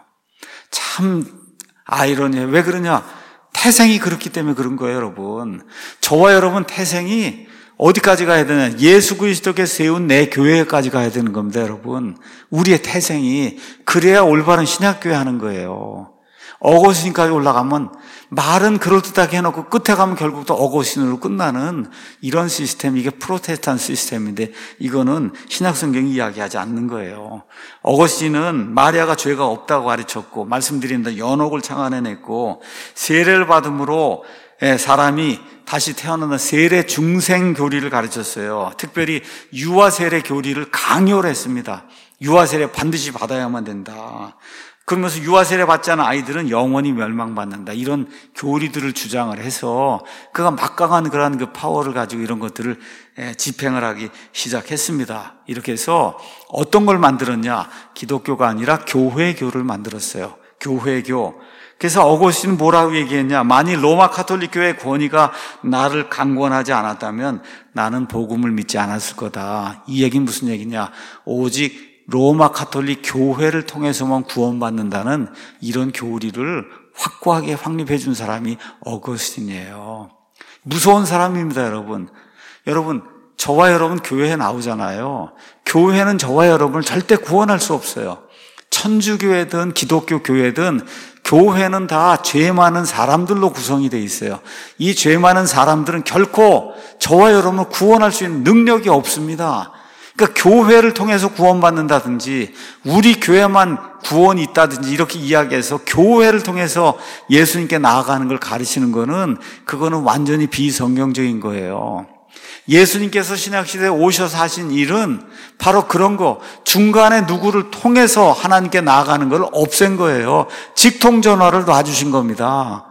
참 아이러니해요. 왜 그러냐? 태생이 그렇기 때문에 그런 거예요, 여러분. 저와 여러분 태생이 어디까지 가야 되냐? 예수 그리스도께서 세운 내 교회까지 가야 되는 겁니다, 여러분. 우리의 태생이 그래야 올바른 신약교회 하는 거예요. 어거스틴까지 올라가면 말은 그럴듯하게 해놓고 끝에 가면 결국 또 어거스틴으로 끝나는 이런 시스템, 이게 프로테스탄트 시스템인데 이거는 신약 성경이 이야기하지 않는 거예요. 어거스틴은 마리아가 죄가 없다고 가르쳤고 말씀드린 대로 연옥을 창안해냈고 세례를 받음으로 사람이 다시 태어나는 세례 중생 교리를 가르쳤어요. 특별히 유아 세례 교리를 강요를 했습니다. 유아 세례 반드시 받아야만 된다. 그러면서 유아 세례 받지 않은 아이들은 영원히 멸망받는다. 이런 교리들을 주장을 해서 그가 막강한 그러한 그 파워를 가지고 이런 것들을 집행을 하기 시작했습니다. 이렇게 해서 어떤 걸 만들었냐? 기독교가 아니라 교회교를 만들었어요. 교회교. 그래서 어거스틴은 뭐라고 얘기했냐? 만일 로마 가톨릭 교회의 권위가 나를 강권하지 않았다면 나는 복음을 믿지 않았을 거다. 이 얘기는 무슨 얘기냐? 오직 로마 가톨릭 교회를 통해서만 구원받는다는 이런 교리를 확고하게 확립해 준 사람이 어거스틴이에요. 무서운 사람입니다, 여러분. 여러분, 저와 여러분 교회에 나오잖아요. 교회는 저와 여러분을 절대 구원할 수 없어요. 천주교회든 기독교 교회든 교회는 다 죄 많은 사람들로 구성이 되어 있어요. 이 죄 많은 사람들은 결코 저와 여러분을 구원할 수 있는 능력이 없습니다. 그러니까 교회를 통해서 구원받는다든지 우리 교회만 구원이 있다든지 이렇게 이야기해서 교회를 통해서 예수님께 나아가는 걸 가르치는 거는 그거는 완전히 비성경적인 거예요. 예수님께서 신약시대에 오셔서 하신 일은 바로 그런 거, 중간에 누구를 통해서 하나님께 나아가는 걸 없앤 거예요. 직통전화를 놔주신 겁니다.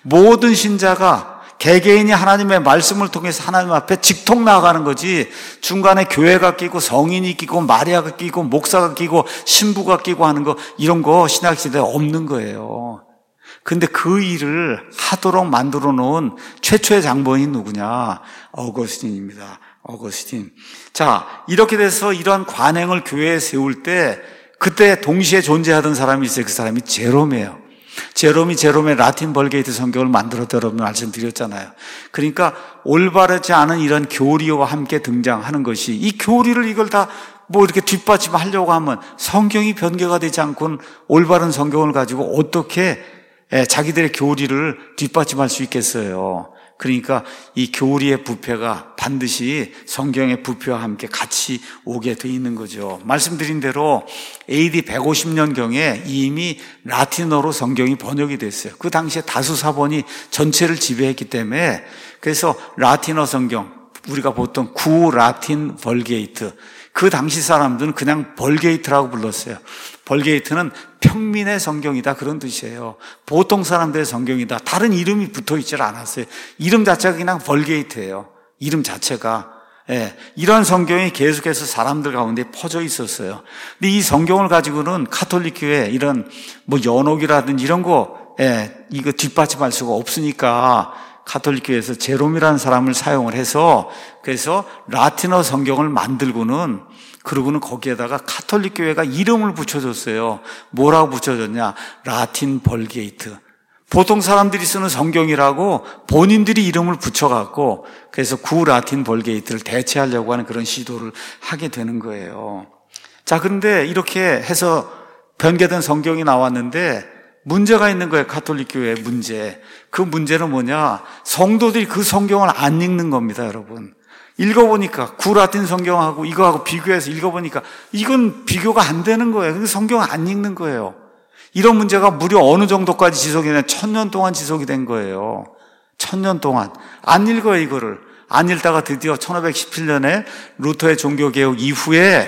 모든 신자가 개개인이 하나님의 말씀을 통해서 하나님 앞에 직통 나아가는 거지, 중간에 교회가 끼고 성인이 끼고 마리아가 끼고 목사가 끼고 신부가 끼고 하는 거, 이런 거 신약시대에 없는 거예요. 근데 그 일을 하도록 만들어 놓은 최초의 장본인이 누구냐? 어거스틴입니다. 어거스틴. 자, 이렇게 돼서 이러한 관행을 교회에 세울 때 그때 동시에 존재하던 사람이 있어요. 그 사람이 제롬이에요. 제롬이 제롬의 라틴 벌게이트 성경을 만들었다 여러분 말씀드렸잖아요. 그러니까 올바르지 않은 이런 교리와 함께 등장하는 것이, 이 교리를 이걸 다 뭐 이렇게 뒷받침하려고 하면 성경이 변개가 되지 않고는 올바른 성경을 가지고 어떻게 자기들의 교리를 뒷받침할 수 있겠어요. 그러니까 이 교리의 부패가 반드시 성경의 부패와 함께 같이 오게 돼 있는 거죠. 말씀드린 대로 에이디 백오십 년경에 이미 라틴어로 성경이 번역이 됐어요. 그 당시에 다수 사본이 전체를 지배했기 때문에, 그래서 라틴어 성경, 우리가 보통 구 라틴 벌게이트, 그 당시 사람들은 그냥 벌게이트라고 불렀어요. 벌게이트는 평민의 성경이다, 그런 뜻이에요. 보통 사람들의 성경이다. 다른 이름이 붙어있질 않았어요. 이름 자체가 그냥 벌게이트예요. 이름 자체가. 예, 이런 성경이 계속해서 사람들 가운데 퍼져 있었어요. 근데 이 성경을 가지고는 가톨릭 교회 이런 뭐 연옥이라든지 이런 거, 예, 이거 뒷받침할 수가 없으니까 가톨릭 교회에서 제롬이라는 사람을 사용을 해서, 그래서 라틴어 성경을 만들고는, 그러고는 거기에다가 가톨릭 교회가 이름을 붙여줬어요. 뭐라고 붙여줬냐? 라틴 벌게이트. 보통 사람들이 쓰는 성경이라고 본인들이 이름을 붙여갖고, 그래서 구 라틴 벌게이트를 대체하려고 하는 그런 시도를 하게 되는 거예요. 자, 그런데 이렇게 해서 변개된 성경이 나왔는데 문제가 있는 거예요. 가톨릭 교회의 문제. 그 문제는 뭐냐? 성도들이 그 성경을 안 읽는 겁니다, 여러분. 읽어보니까 구라틴 성경하고 이거하고 비교해서 읽어보니까 이건 비교가 안 되는 거예요. 그래서 성경을 안 읽는 거예요. 이런 문제가 무려 어느 정도까지 지속이 되냐? 천년 동안 지속이 된 거예요. 천년 동안 안 읽어요. 이거를 안 읽다가 드디어 천오백십칠 년에 루터의 종교개혁 이후에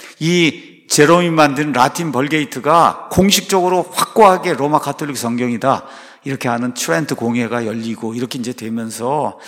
이 제롬이 만든 라틴 벌게이트가 공식적으로 확고하게 로마 가톨릭 성경이다, 이렇게 하는 트렌트 공회가 열리고 이렇게 이제 되면서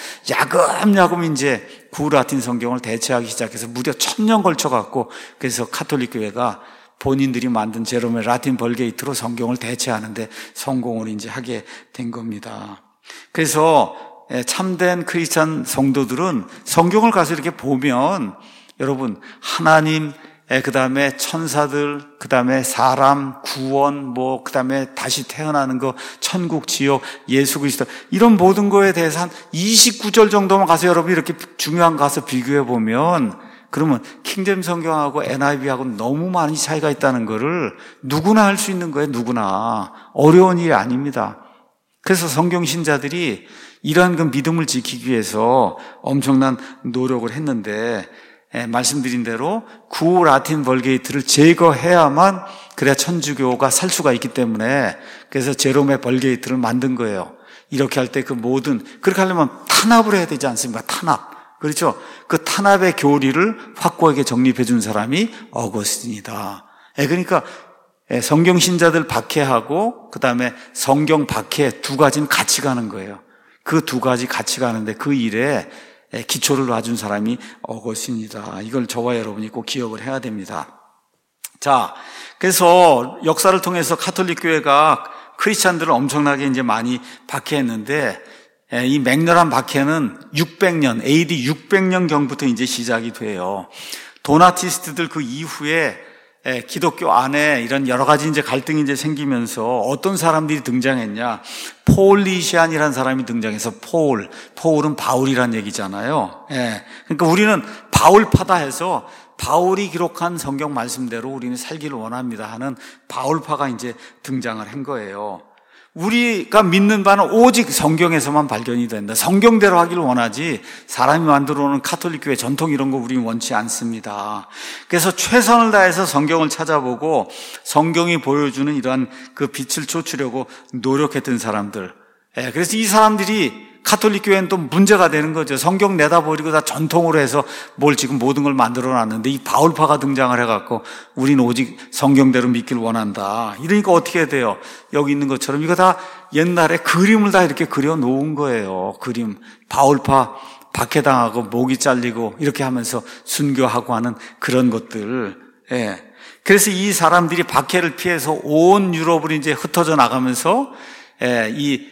야금야금 이제 구 라틴 성경을 대체하기 시작해서 무려 천년 걸쳐갖고, 그래서 가톨릭 교회가 본인들이 만든 제롬의 라틴 벌게이트로 성경을 대체하는데 성공을 이제 하게 된 겁니다. 그래서 참된 크리스찬 성도들은 성경을 가서 이렇게 보면, 여러분, 하나님, 그 다음에 천사들, 그 다음에 사람, 구원, 뭐, 그 다음에 다시 태어나는 거, 천국, 지옥, 예수 그리스도, 이런 모든 거에 대해서 한 이십구 절 정도만 가서 여러분 이렇게 중요한 거 가서 비교해 보면, 그러면 킹제임 성경하고 엔아이브이하고 너무 많이 차이가 있다는 거를 누구나 할 수 있는 거예요, 누구나. 어려운 일이 아닙니다. 그래서 성경 신자들이 이러한 그 믿음을 지키기 위해서 엄청난 노력을 했는데, 예, 말씀드린 대로 구 라틴 벌게이트를 제거해야만 그래야 천주교가 살 수가 있기 때문에, 그래서 제롬의 벌게이트를 만든 거예요. 이렇게 할 때 그 모든, 그렇게 하려면 탄압을 해야 되지 않습니까? 탄압. 그렇죠? 그 탄압의 교리를 확고하게 정립해 준 사람이 어거스틴이다. 예, 그러니까 성경 신자들 박해하고 그 다음에 성경 박해 두 가지는 같이 가는 거예요. 그 두 가지 같이 가는데 그 일에 기초를 놔준 사람이 어거스틴이다. 이걸 저와 여러분이 꼭 기억을 해야 됩니다. 자, 그래서 역사를 통해서 가톨릭 교회가 크리스찬들을 엄청나게 이제 많이 박해했는데, 이 맹렬한 박해는 육백 년, 에이디 육백 년경부터 이제 시작이 돼요. 도나티스트들 그 이후에 기독교 안에 이런 여러 가지 이제 갈등이 이제 생기면서 어떤 사람들이 등장했냐? 폴리시안이라는 사람이 등장해서 폴, 폴은 바울이란 얘기잖아요. 예. 그러니까 우리는 바울파다 해서 바울이 기록한 성경 말씀대로 우리는 살기를 원합니다 하는 바울파가 이제 등장을 한 거예요. 우리가 믿는 바는 오직 성경에서만 발견이 된다. 성경대로 하기를 원하지 사람이 만들어 놓은 카톨릭 교회 전통 이런 거 우리는 원치 않습니다. 그래서 최선을 다해서 성경을 찾아보고 성경이 보여주는 이러한 그 빛을 쫓으려고 노력했던 사람들. 예, 그래서 이 사람들이 카톨릭 교회는 또 문제가 되는 거죠. 성경 내다버리고 다 전통으로 해서 뭘 지금 모든 걸 만들어 놨는데 이 바울파가 등장을 해갖고 우리는 오직 성경대로 믿길 원한다. 이러니까 어떻게 돼요? 여기 있는 것처럼 이거 다 옛날에 그림을 다 이렇게 그려 놓은 거예요. 그림. 바울파 박해당하고 목이 잘리고 이렇게 하면서 순교하고 하는 그런 것들. 예. 그래서 이 사람들이 박해를 피해서 온 유럽으로 이제 흩어져 나가면서 예, 이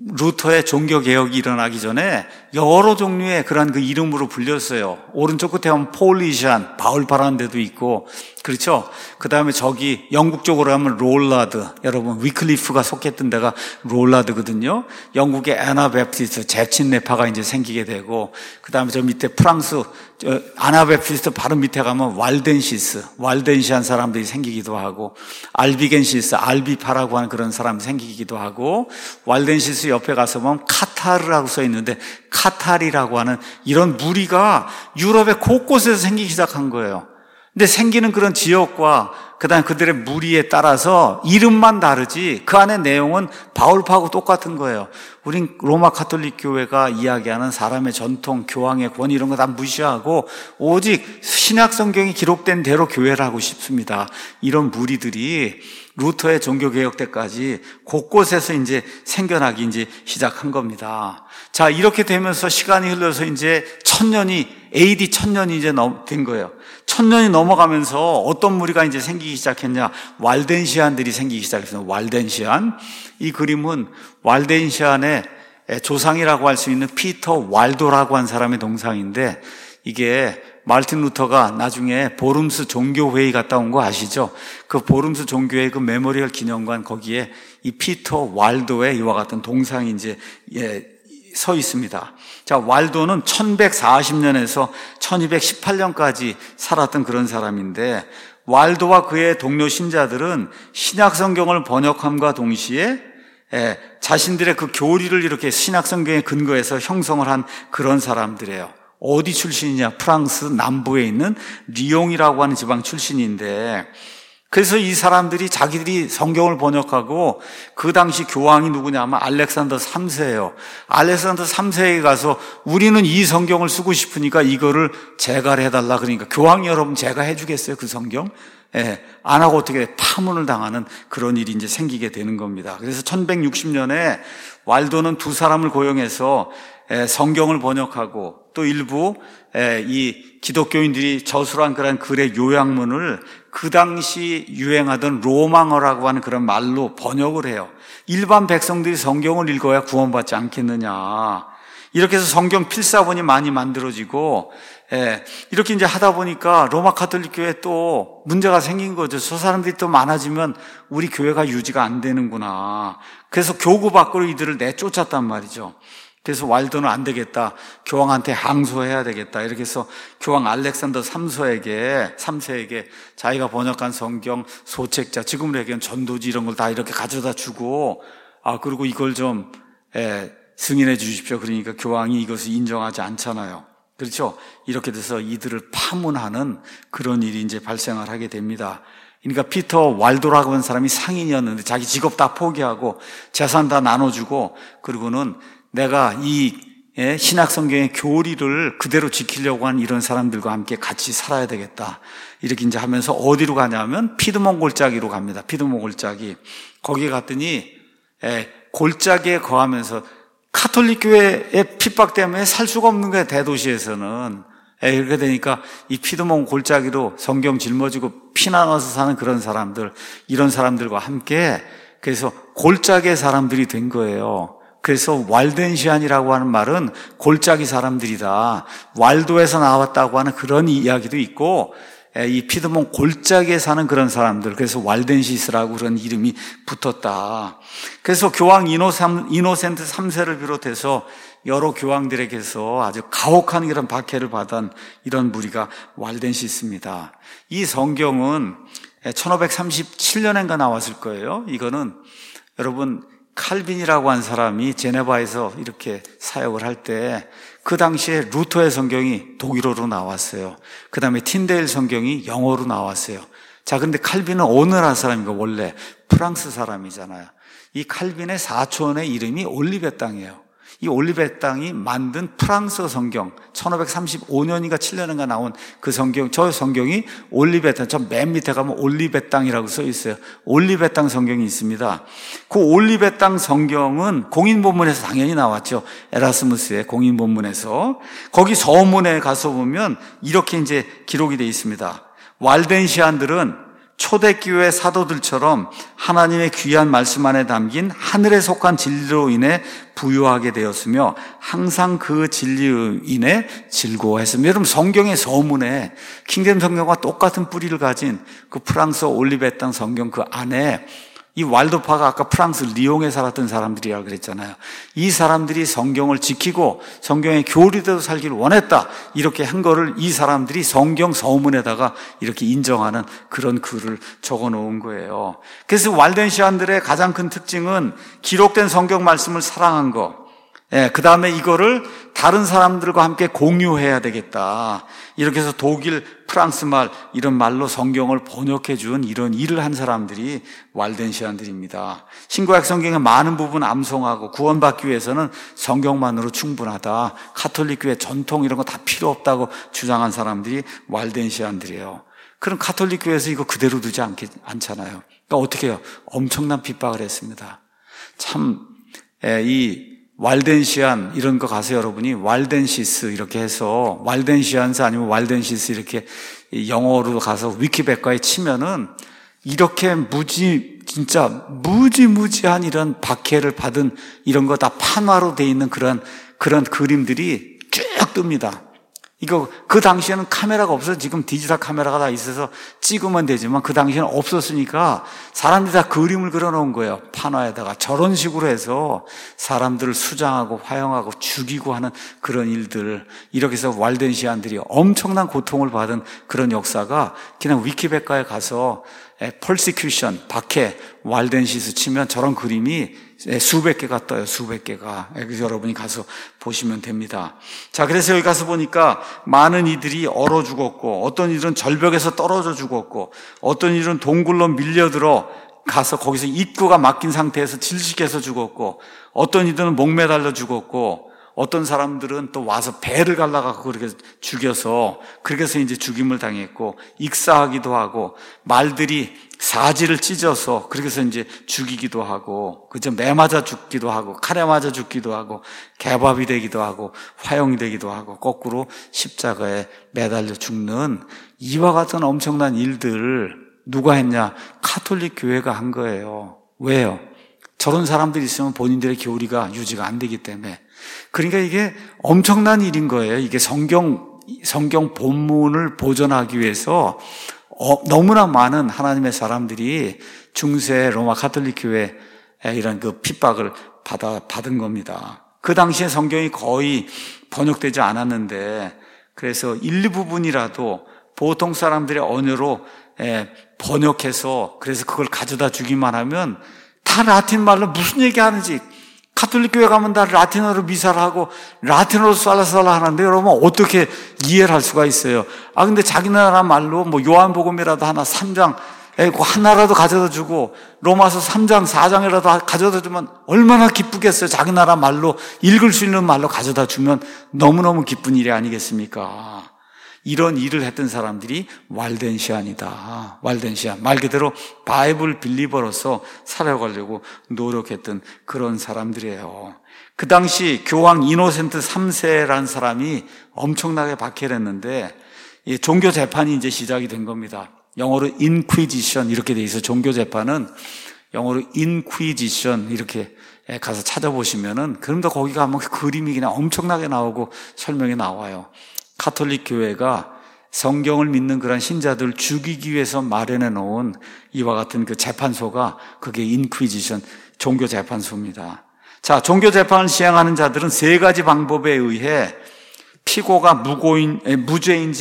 루터의 종교개혁이 일어나기 전에 여러 종류의 그런 그 이름으로 불렸어요. 오른쪽 끝에 하면 폴리시안, 바울파라는 데도 있고, 그렇죠? 그 다음에 저기 영국 쪽으로 하면 롤라드, 여러분 위클리프가 속했던 데가 롤라드거든요. 영국의 아나베프티스트, 제친네파가 이제 생기게 되고, 그 다음에 저 밑에 프랑스 아나베프티스트 바로 밑에 가면 왈덴시스, 왈덴시안 사람들이 생기기도 하고, 알비겐시스, 알비파라고 하는 그런 사람이 생기기도 하고, 왈덴시스 옆에 가서 보면 카타르라고 써 있는데 카타리라고 하는 이런 무리가 유럽의 곳곳에서 생기기 시작한 거예요. 근데 생기는 그런 지역과 그다음에 그들의 무리에 따라서 이름만 다르지 그 안에 내용은 바울파하고 똑같은 거예요. 우린 로마 카톨릭 교회가 이야기하는 사람의 전통, 교황의 권위 이런 거 다 무시하고 오직 신약 성경이 기록된 대로 교회를 하고 싶습니다. 이런 무리들이 루터의 종교개혁 때까지 곳곳에서 이제 생겨나기 이제 시작한 겁니다. 자, 이렇게 되면서 시간이 흘러서 이제 천년이, 에이디 천년이 이제 된 거예요. 천년이 넘어가면서 어떤 무리가 이제 생기기 시작했냐? 왈덴시안들이 생기기 시작했어요. 왈덴시안. 이 그림은 왈덴시안의 조상이라고 할 수 있는 피터 왈도라고 한 사람의 동상인데 이게 마르틴 루터가 나중에 보름스 종교회의 갔다 온 거 아시죠? 그 보름스 종교회의 그 메모리얼 기념관 거기에 이 피터 왈도의 이와 같은 동상이 이제 예, 서 있습니다. 자, 왈도는 천백사십 년에서 천이백십팔 년까지 살았던 그런 사람인데 왈도와 그의 동료 신자들은 신약 성경을 번역함과 동시에 예, 자신들의 그 교리를 이렇게 신약 성경에 근거해서 형성을 한 그런 사람들이에요. 어디 출신이냐? 프랑스 남부에 있는 리옹이라고 하는 지방 출신인데 그래서 이 사람들이 자기들이 성경을 번역하고 그 당시 교황이 누구냐 하면 알렉산더 삼 세예요. 알렉산더 삼 세에 가서 우리는 이 성경을 쓰고 싶으니까 이거를 제가를 해달라 그러니까 교황 여러분 제가 해주겠어요 그 성경? 예, 안 하고 어떻게 파문을 당하는 그런 일이 이제 생기게 되는 겁니다. 그래서 천백육십 년에 왈도는 두 사람을 고용해서 성경을 번역하고 또 일부 이 기독교인들이 저술한 그런 글의 요약문을 그 당시 유행하던 로망어라고 하는 그런 말로 번역을 해요. 일반 백성들이 성경을 읽어야 구원받지 않겠느냐. 이렇게 해서 성경 필사본이 많이 만들어지고 이렇게 이제 하다 보니까 로마 카톨릭 교회에 또 문제가 생긴 거죠. 저 사람들이 또 많아지면 우리 교회가 유지가 안 되는구나. 그래서 교구 밖으로 이들을 내쫓았단 말이죠. 그래서 왈도는 안 되겠다. 교황한테 항소해야 되겠다. 이렇게 해서 교황 알렉산더 삼 세에게, 삼 세에게 자기가 번역한 성경 소책자, 지금으로 얘기하면 전도지 이런 걸 다 이렇게 가져다 주고, 아, 그리고 이걸 좀, 예, 승인해 주십시오. 그러니까 교황이 이것을 인정하지 않잖아요. 그렇죠? 이렇게 돼서 이들을 파문하는 그런 일이 이제 발생을 하게 됩니다. 그러니까 피터 왈도라고 하는 사람이 상인이었는데 자기 직업 다 포기하고 재산 다 나눠주고 그리고는 내가 이 신약 성경의 교리를 그대로 지키려고 하는 이런 사람들과 함께 같이 살아야 되겠다. 이렇게 이제 하면서 어디로 가냐면 피드몬 골짜기로 갑니다. 피드몬 골짜기. 거기에 갔더니 골짜기에 거하면서 카톨릭 교회의 핍박 때문에 살 수가 없는 거예요. 대도시에서는. 이렇게 되니까 이 피드몬 골짜기로 성경 짊어지고 피난와서 사는 그런 사람들, 이런 사람들과 함께 그래서 골짜기의 사람들이 된 거예요. 그래서 왈덴시안이라고 하는 말은 골짜기 사람들이다. 왈도에서 나왔다고 하는 그런 이야기도 있고 이 피드몬 골짜기에 사는 그런 사람들, 그래서 왈덴시스라고 그런 이름이 붙었다. 그래서 교황 이노센트 삼 세를 비롯해서 여러 교황들에게서 아주 가혹한 이런 박해를 받은 이런 무리가 왈덴시스입니다. 이 성경은 천오백삼십칠 년인가 나왔을 거예요. 이거는 여러분 칼빈이라고 한 사람이 제네바에서 이렇게 사역을 할 때 그 당시에 루터의 성경이 독일어로 나왔어요. 그 다음에 틴데일 성경이 영어로 나왔어요. 자, 그런데 칼빈은 어느 나라 사람인가? 원래 프랑스 사람이잖아요. 이 칼빈의 사촌의 이름이 올리베 땅이에요. 이 올리베 땅이 만든 프랑스 성경, 천오백삼십오 년인가 칠 년인가 나온 그 성경, 저 성경이 올리베 땅, 저 맨 밑에 가면 올리베 땅이라고 써 있어요. 올리베 땅 성경이 있습니다. 그 올리베 땅 성경은 공인 본문에서 당연히 나왔죠. 에라스무스의 공인 본문에서. 거기 서문에 가서 보면 이렇게 이제 기록이 되어 있습니다. 왈덴시안들은 초대교회 사도들처럼 하나님의 귀한 말씀 안에 담긴 하늘에 속한 진리로 인해 부유하게 되었으며 항상 그 진리로 인해 즐거워했습니다. 여러분, 성경의 서문에 킹제임 성경과 똑같은 뿌리를 가진 그 프랑스 올리베 땅 성경 그 안에 이 왈도파가 아까 프랑스 리옹에 살았던 사람들이라고 그랬잖아요. 이 사람들이 성경을 지키고 성경의 교리대로 살기를 원했다, 이렇게 한 거를 이 사람들이 성경 서문에다가 이렇게 인정하는 그런 글을 적어 놓은 거예요. 그래서 왈덴시안들의 가장 큰 특징은 기록된 성경 말씀을 사랑한 거, 예, 그 다음에 이거를 다른 사람들과 함께 공유해야 되겠다, 이렇게 해서 독일, 프랑스 말 이런 말로 성경을 번역해 준 이런 일을 한 사람들이 왈덴시안들입니다. 신구약 성경의 많은 부분 암송하고 구원받기 위해서는 성경만으로 충분하다, 가톨릭 교회 전통 이런 거 다 필요 없다고 주장한 사람들이 왈덴시안들이에요. 그럼 가톨릭 교회에서 이거 그대로 두지 않, 않잖아요. 그러니까 어떻게 해요? 엄청난 핍박을 했습니다. 참, 예, 이 왈덴시안 이런 거 가서 여러분이 왈덴시스 이렇게 해서 왈덴시안스 아니면 왈덴시스 이렇게 영어로 가서 위키백과에 치면은 이렇게 무지 진짜 무지무지한 이런 박해를 받은 이런 거 다 판화로 돼 있는 그런 그런 그림들이 쭉 뜹니다. 이거 그 당시에는 카메라가 없어서 지금 디지털 카메라가 다 있어서 찍으면 되지만 그 당시에는 없었으니까 사람들이 다 그림을 그려놓은 거예요. 판화에다가. 저런 식으로 해서 사람들을 수장하고 화형하고 죽이고 하는 그런 일들, 이렇게 해서 왈덴시안들이 엄청난 고통을 받은 그런 역사가 그냥 위키백과에 가서 persecution, 박해, 왈덴시스 치면 저런 그림이 수백 개가 떠요. 수백 개가. 그래서 여러분이 가서 보시면 됩니다. 자, 그래서 여기 가서 보니까 많은 이들이 얼어 죽었고, 어떤 이들은 절벽에서 떨어져 죽었고, 어떤 이들은 동굴로 밀려들어 가서 거기서 입구가 막힌 상태에서 질식해서 죽었고, 어떤 이들은 목매달려 죽었고, 어떤 사람들은 또 와서 배를 갈라가고 그렇게 죽여서 그렇게 해서 이제 죽임을 당했고, 익사하기도 하고, 말들이 사지를 찢어서 그렇게 해서 이제 죽이기도 하고, 그죠? 매 맞아 죽기도 하고, 칼에 맞아 죽기도 하고, 개밥이 되기도 하고, 화형이 되기도 하고, 거꾸로 십자가에 매달려 죽는 이와 같은 엄청난 일들을 누가 했냐? 가톨릭 교회가 한 거예요. 왜요? 저런 사람들이 있으면 본인들의 교리가 유지가 안 되기 때문에. 그러니까 이게 엄청난 일인 거예요. 이게 성경, 성경 본문을 보존하기 위해서 어, 너무나 많은 하나님의 사람들이 중세 로마 가톨릭 교회에 이런 그 핍박을 받아, 받은 겁니다. 그 당시에 성경이 거의 번역되지 않았는데, 그래서 일부분이라도 보통 사람들의 언어로 번역해서 그래서 그걸 가져다 주기만 하면 다 라틴 말로 무슨 얘기 하는지, 가톨릭 교회 가면 다 라틴어로 미사를 하고 라틴어로 살라살라 하는데 여러분 어떻게 이해를 할 수가 있어요? 아, 근데 자기 나라 말로 뭐 요한복음이라도 하나 삼 장 하나라도 가져다 주고 로마서 삼 장 사 장이라도 가져다 주면 얼마나 기쁘겠어요. 자기 나라 말로 읽을 수 있는 말로 가져다 주면 너무너무 기쁜 일이 아니겠습니까? 이런 일을 했던 사람들이 왈덴시안이다. 왈덴시안. 말 그대로 바이블 빌리버로서 살아가려고 노력했던 그런 사람들이에요. 그 당시 교황 이노센트 삼 세라는 사람이 엄청나게 박해를 했는데, 종교 재판이 이제 시작이 된 겁니다. 영어로 인퀴지션 이렇게 돼 있어요. 종교 재판은 영어로 인퀴지션 이렇게 가서 찾아보시면은, 그런데 거기 가면 그림이 그냥 엄청나게 나오고 설명이 나와요. 가톨릭 교회가 성경을 믿는 그런 신자들을 죽이기 위해서 마련해 놓은 이와 같은 그 재판소가 그게 인퀴지션, 종교 재판소입니다. 자, 종교 재판을 시행하는 자들은 세 가지 방법에 의해 피고가 무고인, 무죄인지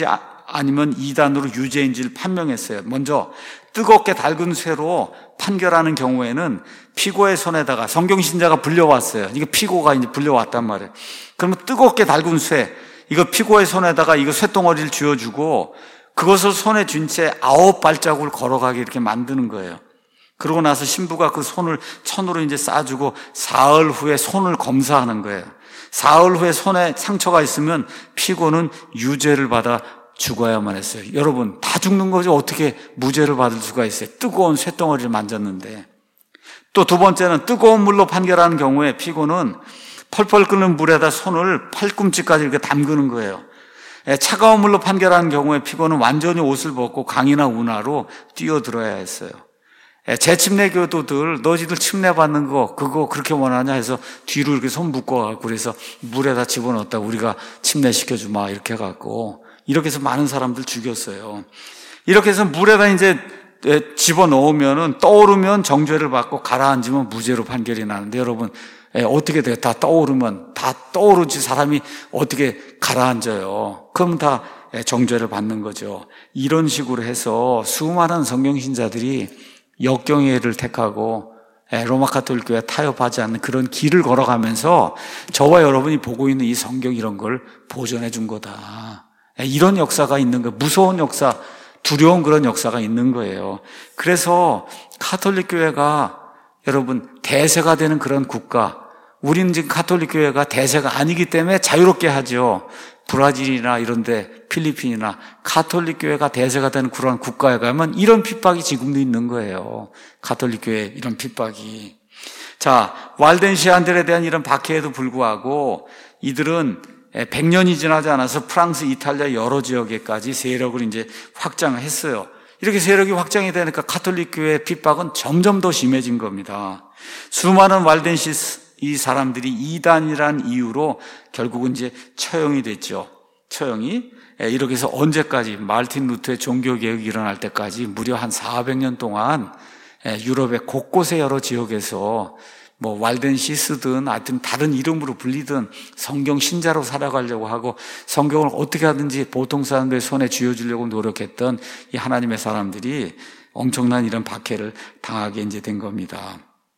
아니면 이단으로 유죄인지를 판명했어요. 먼저 뜨겁게 달군 쇠로 판결하는 경우에는 피고의 손에다가 성경신자가 불려왔어요. 이게 피고가 이제 불려왔단 말이에요. 그러면 뜨겁게 달군 쇠, 이거 피고의 손에다가 이거 쇠덩어리를 쥐어주고 그것을 손에 쥔 채 아홉 발자국을 걸어가게 이렇게 만드는 거예요. 그러고 나서 신부가 그 손을 천으로 이제 싸주고 사흘 후에 손을 검사하는 거예요. 사흘 후에 손에 상처가 있으면 피고는 유죄를 받아 죽어야만 했어요. 여러분, 다 죽는 거죠. 어떻게 무죄를 받을 수가 있어요? 뜨거운 쇳덩어리를 만졌는데. 또 두 번째는 뜨거운 물로 판결하는 경우에 피고는 펄펄 끓는 물에다 손을 팔꿈치까지 이렇게 담그는 거예요. 차가운 물로 판결하는 경우에 피고는 완전히 옷을 벗고 강이나 운하로 뛰어들어야 했어요. 재침례 교도들, 너희들 침례 받는 거 그거 그렇게 원하냐 해서 뒤로 이렇게 손 묶어갖고 그래서 물에다 집어넣었다 우리가 침례시켜주마 이렇게 해갖고 이렇게 해서 많은 사람들 죽였어요. 이렇게 해서 물에다 이제 집어넣으면은 떠오르면 정죄를 받고 가라앉으면 무죄로 판결이 나는데 여러분 어떻게 돼요? 다 떠오르면 다 떠오르지 사람이 어떻게 가라앉아요? 그럼 다 정죄를 받는 거죠. 이런 식으로 해서 수많은 성경신자들이 역경의를 택하고 로마 가톨릭 교회에 타협하지 않는 그런 길을 걸어가면서 저와 여러분이 보고 있는 이 성경 이런 걸 보존해 준 거다. 이런 역사가 있는 거예요. 무서운 역사, 두려운 그런 역사가 있는 거예요. 그래서 가톨릭 교회가 여러분 대세가 되는 그런 국가, 우리는 지금 가톨릭 교회가 대세가 아니기 때문에 자유롭게 하죠. 브라질이나 이런 데 필리핀이나 가톨릭 교회가 대세가 되는 그런 국가에 가면 이런 핍박이 지금도 있는 거예요. 가톨릭 교회 이런 핍박이. 자, walden시안들에 대한 이런 박해에도 불구하고 이들은 백 년이 지나지 않아서 프랑스, 이탈리아 여러 지역에까지 세력을 이제 확장했어요. 이렇게 세력이 확장이 되니까 가톨릭 교회의 핍박은 점점 더 심해진 겁니다. 수많은 walden시 이 사람들이 이단이란 이유로 결국은 이제 처형이 됐죠. 처형이. 이렇게 해서 언제까지 마르틴 루터의 종교개혁이 일어날 때까지 무려 한 사백 년 동안 유럽의 곳곳의 여러 지역에서 뭐 왈덴시스든 하여튼 다른 이름으로 불리든 성경 신자로 살아가려고 하고 성경을 어떻게 하든지 보통 사람들의 손에 쥐어주려고 노력했던 이 하나님의 사람들이 엄청난 이런 박해를 당하게 이제 된 겁니다.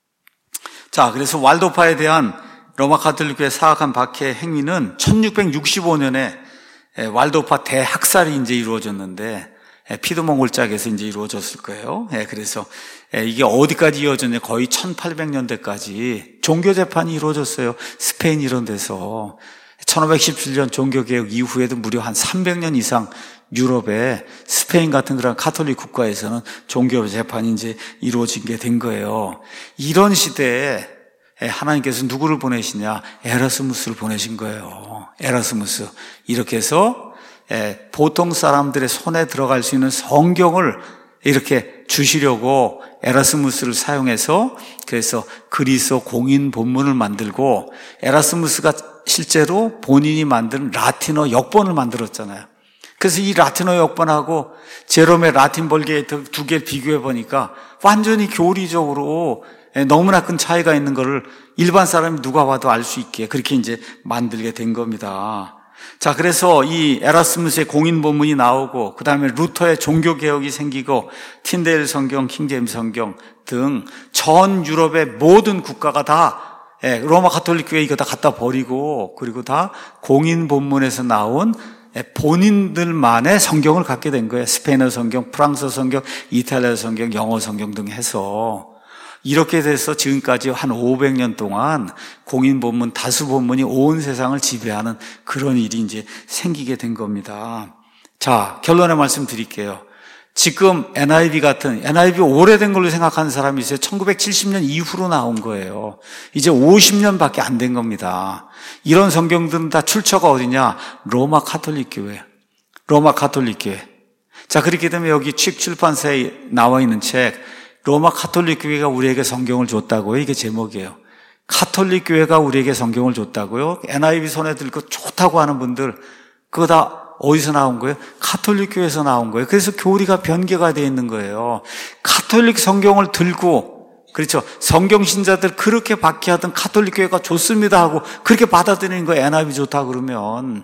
자, 그래서 왈도파에 대한 로마 가톨릭 교회 사악한 박해 행위는 천육백육십오 년에 왈도파 대학살이 이제 이루어졌는데 피드몽골짝에서 이제 이루어졌을 거예요. 그래서 이게 어디까지 이어졌냐? 거의 천팔백 년대까지 종교 재판이 이루어졌어요. 스페인 이런 데서. 천오백십칠 년 종교개혁 이후에도 무려 한 삼백 년 이상 유럽의 스페인 같은 그런 가톨릭 국가에서는 종교 재판이 이제 이루어진 게 된 거예요. 이런 시대에 하나님께서 누구를 보내시냐? 에라스무스를 보내신 거예요. 에라스무스. 이렇게 해서 보통 사람들의 손에 들어갈 수 있는 성경을 이렇게 주시려고 에라스무스를 사용해서 그래서 그리스 공인 본문을 만들고 에라스무스가 실제로 본인이 만든 라틴어 역본을 만들었잖아요. 그래서 이 라틴어 역본하고 제롬의 라틴 벌게 두 개를 비교해 보니까 완전히 교리적으로 너무나 큰 차이가 있는 거를 일반 사람이 누가 봐도 알 수 있게 그렇게 이제 만들게 된 겁니다. 자, 그래서 이 에라스무스의 공인 본문이 나오고 그다음에 루터의 종교 개혁이 생기고 틴데일 성경, 킹제임스 성경 등 전 유럽의 모든 국가가 다 로마 가톨릭 교회 이거 다 갖다 버리고 그리고 다 공인 본문에서 나온 본인들만의 성경을 갖게 된 거예요. 스페인어 성경, 프랑스어 성경, 이탈리아 성경, 영어 성경 등 해서 이렇게 돼서 지금까지 한 오백 년 동안 공인 본문, 다수 본문이 온 세상을 지배하는 그런 일이 이제 생기게 된 겁니다. 자, 결론의 말씀 드릴게요. 지금 엔아이브이 같은, 엔아이브이 오래된 걸로 생각하는 사람이 있어요. 천구백칠십 년 이후로 나온 거예요. 이제 오십 년밖에 안 된 겁니다. 이런 성경들은 다 출처가 어디냐? 로마 가톨릭 교회. 로마 가톨릭 교회. 자, 그렇게 되면 여기 칙 출판사에 나와 있는 책, 로마 가톨릭 교회가 우리에게 성경을 줬다고요. 이게 제목이에요. 가톨릭 교회가 우리에게 성경을 줬다고요. 엔아이브이 손에 들고 좋다고 하는 분들, 그거 다 어디서 나온 거예요? 가톨릭 교회에서 나온 거예요. 그래서 교리가 변개가 되어 있는 거예요. 가톨릭 성경을 들고, 그렇죠. 성경 신자들 그렇게 박해하던 가톨릭 교회가 좋습니다 하고 그렇게 받아들이는 거예요. 엔아이브이 좋다 그러면.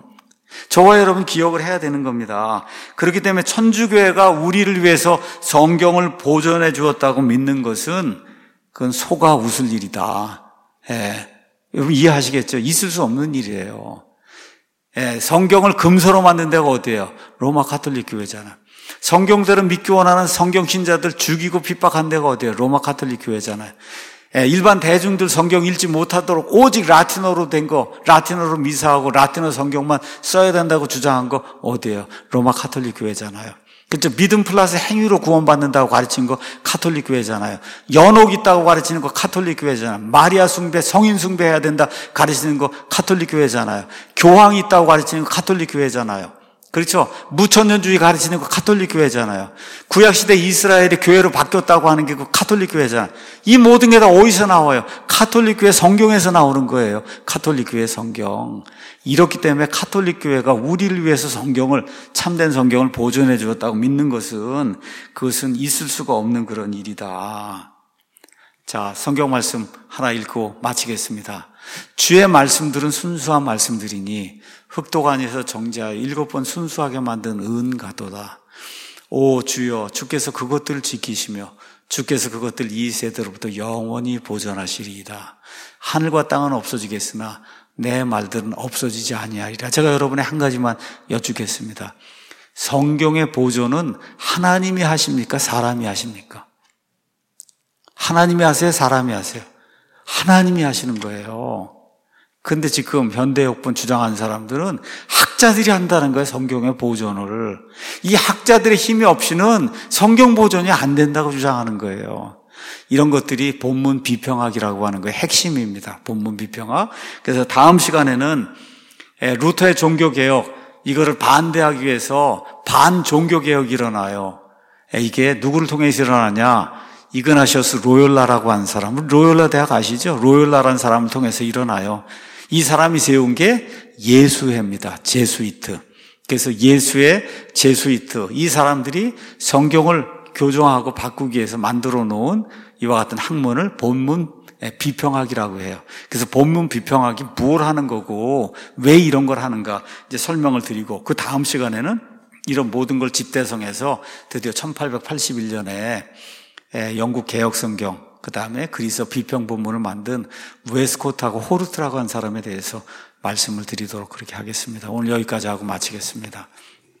저와 여러분 기억을 해야 되는 겁니다. 그렇기 때문에 천주교회가 우리를 위해서 성경을 보존해 주었다고 믿는 것은 그건 속아 웃을 일이다. 예. 여러분 이해하시겠죠? 있을 수 없는 일이에요. 예. 성경을 금서로 만든 데가 어디예요? 로마 가톨릭 교회잖아. 성경대로 믿기 원하는 성경 신자들 죽이고 핍박한 데가 어디예요? 로마 가톨릭 교회잖아요. 예, 일반 대중들 성경 읽지 못하도록 오직 라틴어로 된 거, 라틴어로 미사하고 라틴어 성경만 써야 된다고 주장한 거 어디예요? 로마 가톨릭 교회잖아요. 그렇죠? 믿음 플러스 행위로 구원받는다고 가르친 거 가톨릭 교회잖아요. 연옥 있다고 가르치는 거 가톨릭 교회잖아요. 마리아 숭배, 성인 숭배해야 된다 가르치는 거 가톨릭 교회잖아요. 교황이 있다고 가르치는 거 가톨릭 교회잖아요. 그렇죠? 무천년주의 가르치는 거 가톨릭 교회잖아요. 구약시대 이스라엘이 교회로 바뀌었다고 하는 게 그 가톨릭 교회잖아요. 이 모든 게 다 어디서 나와요? 가톨릭 교회 성경에서 나오는 거예요. 가톨릭 교회 성경. 이렇기 때문에 가톨릭 교회가 우리를 위해서 성경을, 참된 성경을 보존해 주었다고 믿는 것은 그것은 있을 수가 없는 그런 일이다. 자, 성경 말씀 하나 읽고 마치겠습니다. 주의 말씀들은 순수한 말씀들이니 흑도간에서 정죄하여 일곱 번 순수하게 만든 은가도다. 오 주여, 주께서 그것들을 지키시며 주께서 그것들 이 세대로부터 영원히 보존하시리이다. 하늘과 땅은 없어지겠으나 내 말들은 없어지지 아니하리라. 제가 여러분의 한 가지만 여쭙겠습니다. 성경의 보존은 하나님이 하십니까? 사람이 하십니까? 하나님이 하세요? 사람이 하세요? 하나님이 하시는 거예요. 근데 지금 현대역본 주장하는 사람들은 학자들이 한다는 거예요. 성경의 보존을. 이 학자들의 힘이 없이는 성경 보존이 안 된다고 주장하는 거예요. 이런 것들이 본문 비평학이라고 하는 거예요. 핵심입니다. 본문 비평학. 그래서 다음 시간에는 루터의 종교개혁, 이거를 반대하기 위해서 반종교개혁이 일어나요. 이게 누구를 통해서 일어나냐? 이그나시어스 로욜라라고 하는 사람, 로욜라 대학 아시죠? 로욜라라는 사람을 통해서 일어나요. 이 사람이 세운 게 예수회입니다. 제수이트. 그래서 예수의 제수이트. 이 사람들이 성경을 교정하고 바꾸기 위해서 만들어 놓은 이와 같은 학문을 본문 비평학이라고 해요. 그래서 본문 비평학이 뭘 하는 거고 왜 이런 걸 하는가 이제 설명을 드리고, 그 다음 시간에는 이런 모든 걸 집대성해서 드디어 천팔백팔십일 년에 영국 개혁성경, 그 다음에 그리스 비평 본문을 만든 웨스코트하고 호르트라고 하는 사람에 대해서 말씀을 드리도록 그렇게 하겠습니다. 오늘 여기까지 하고 마치겠습니다.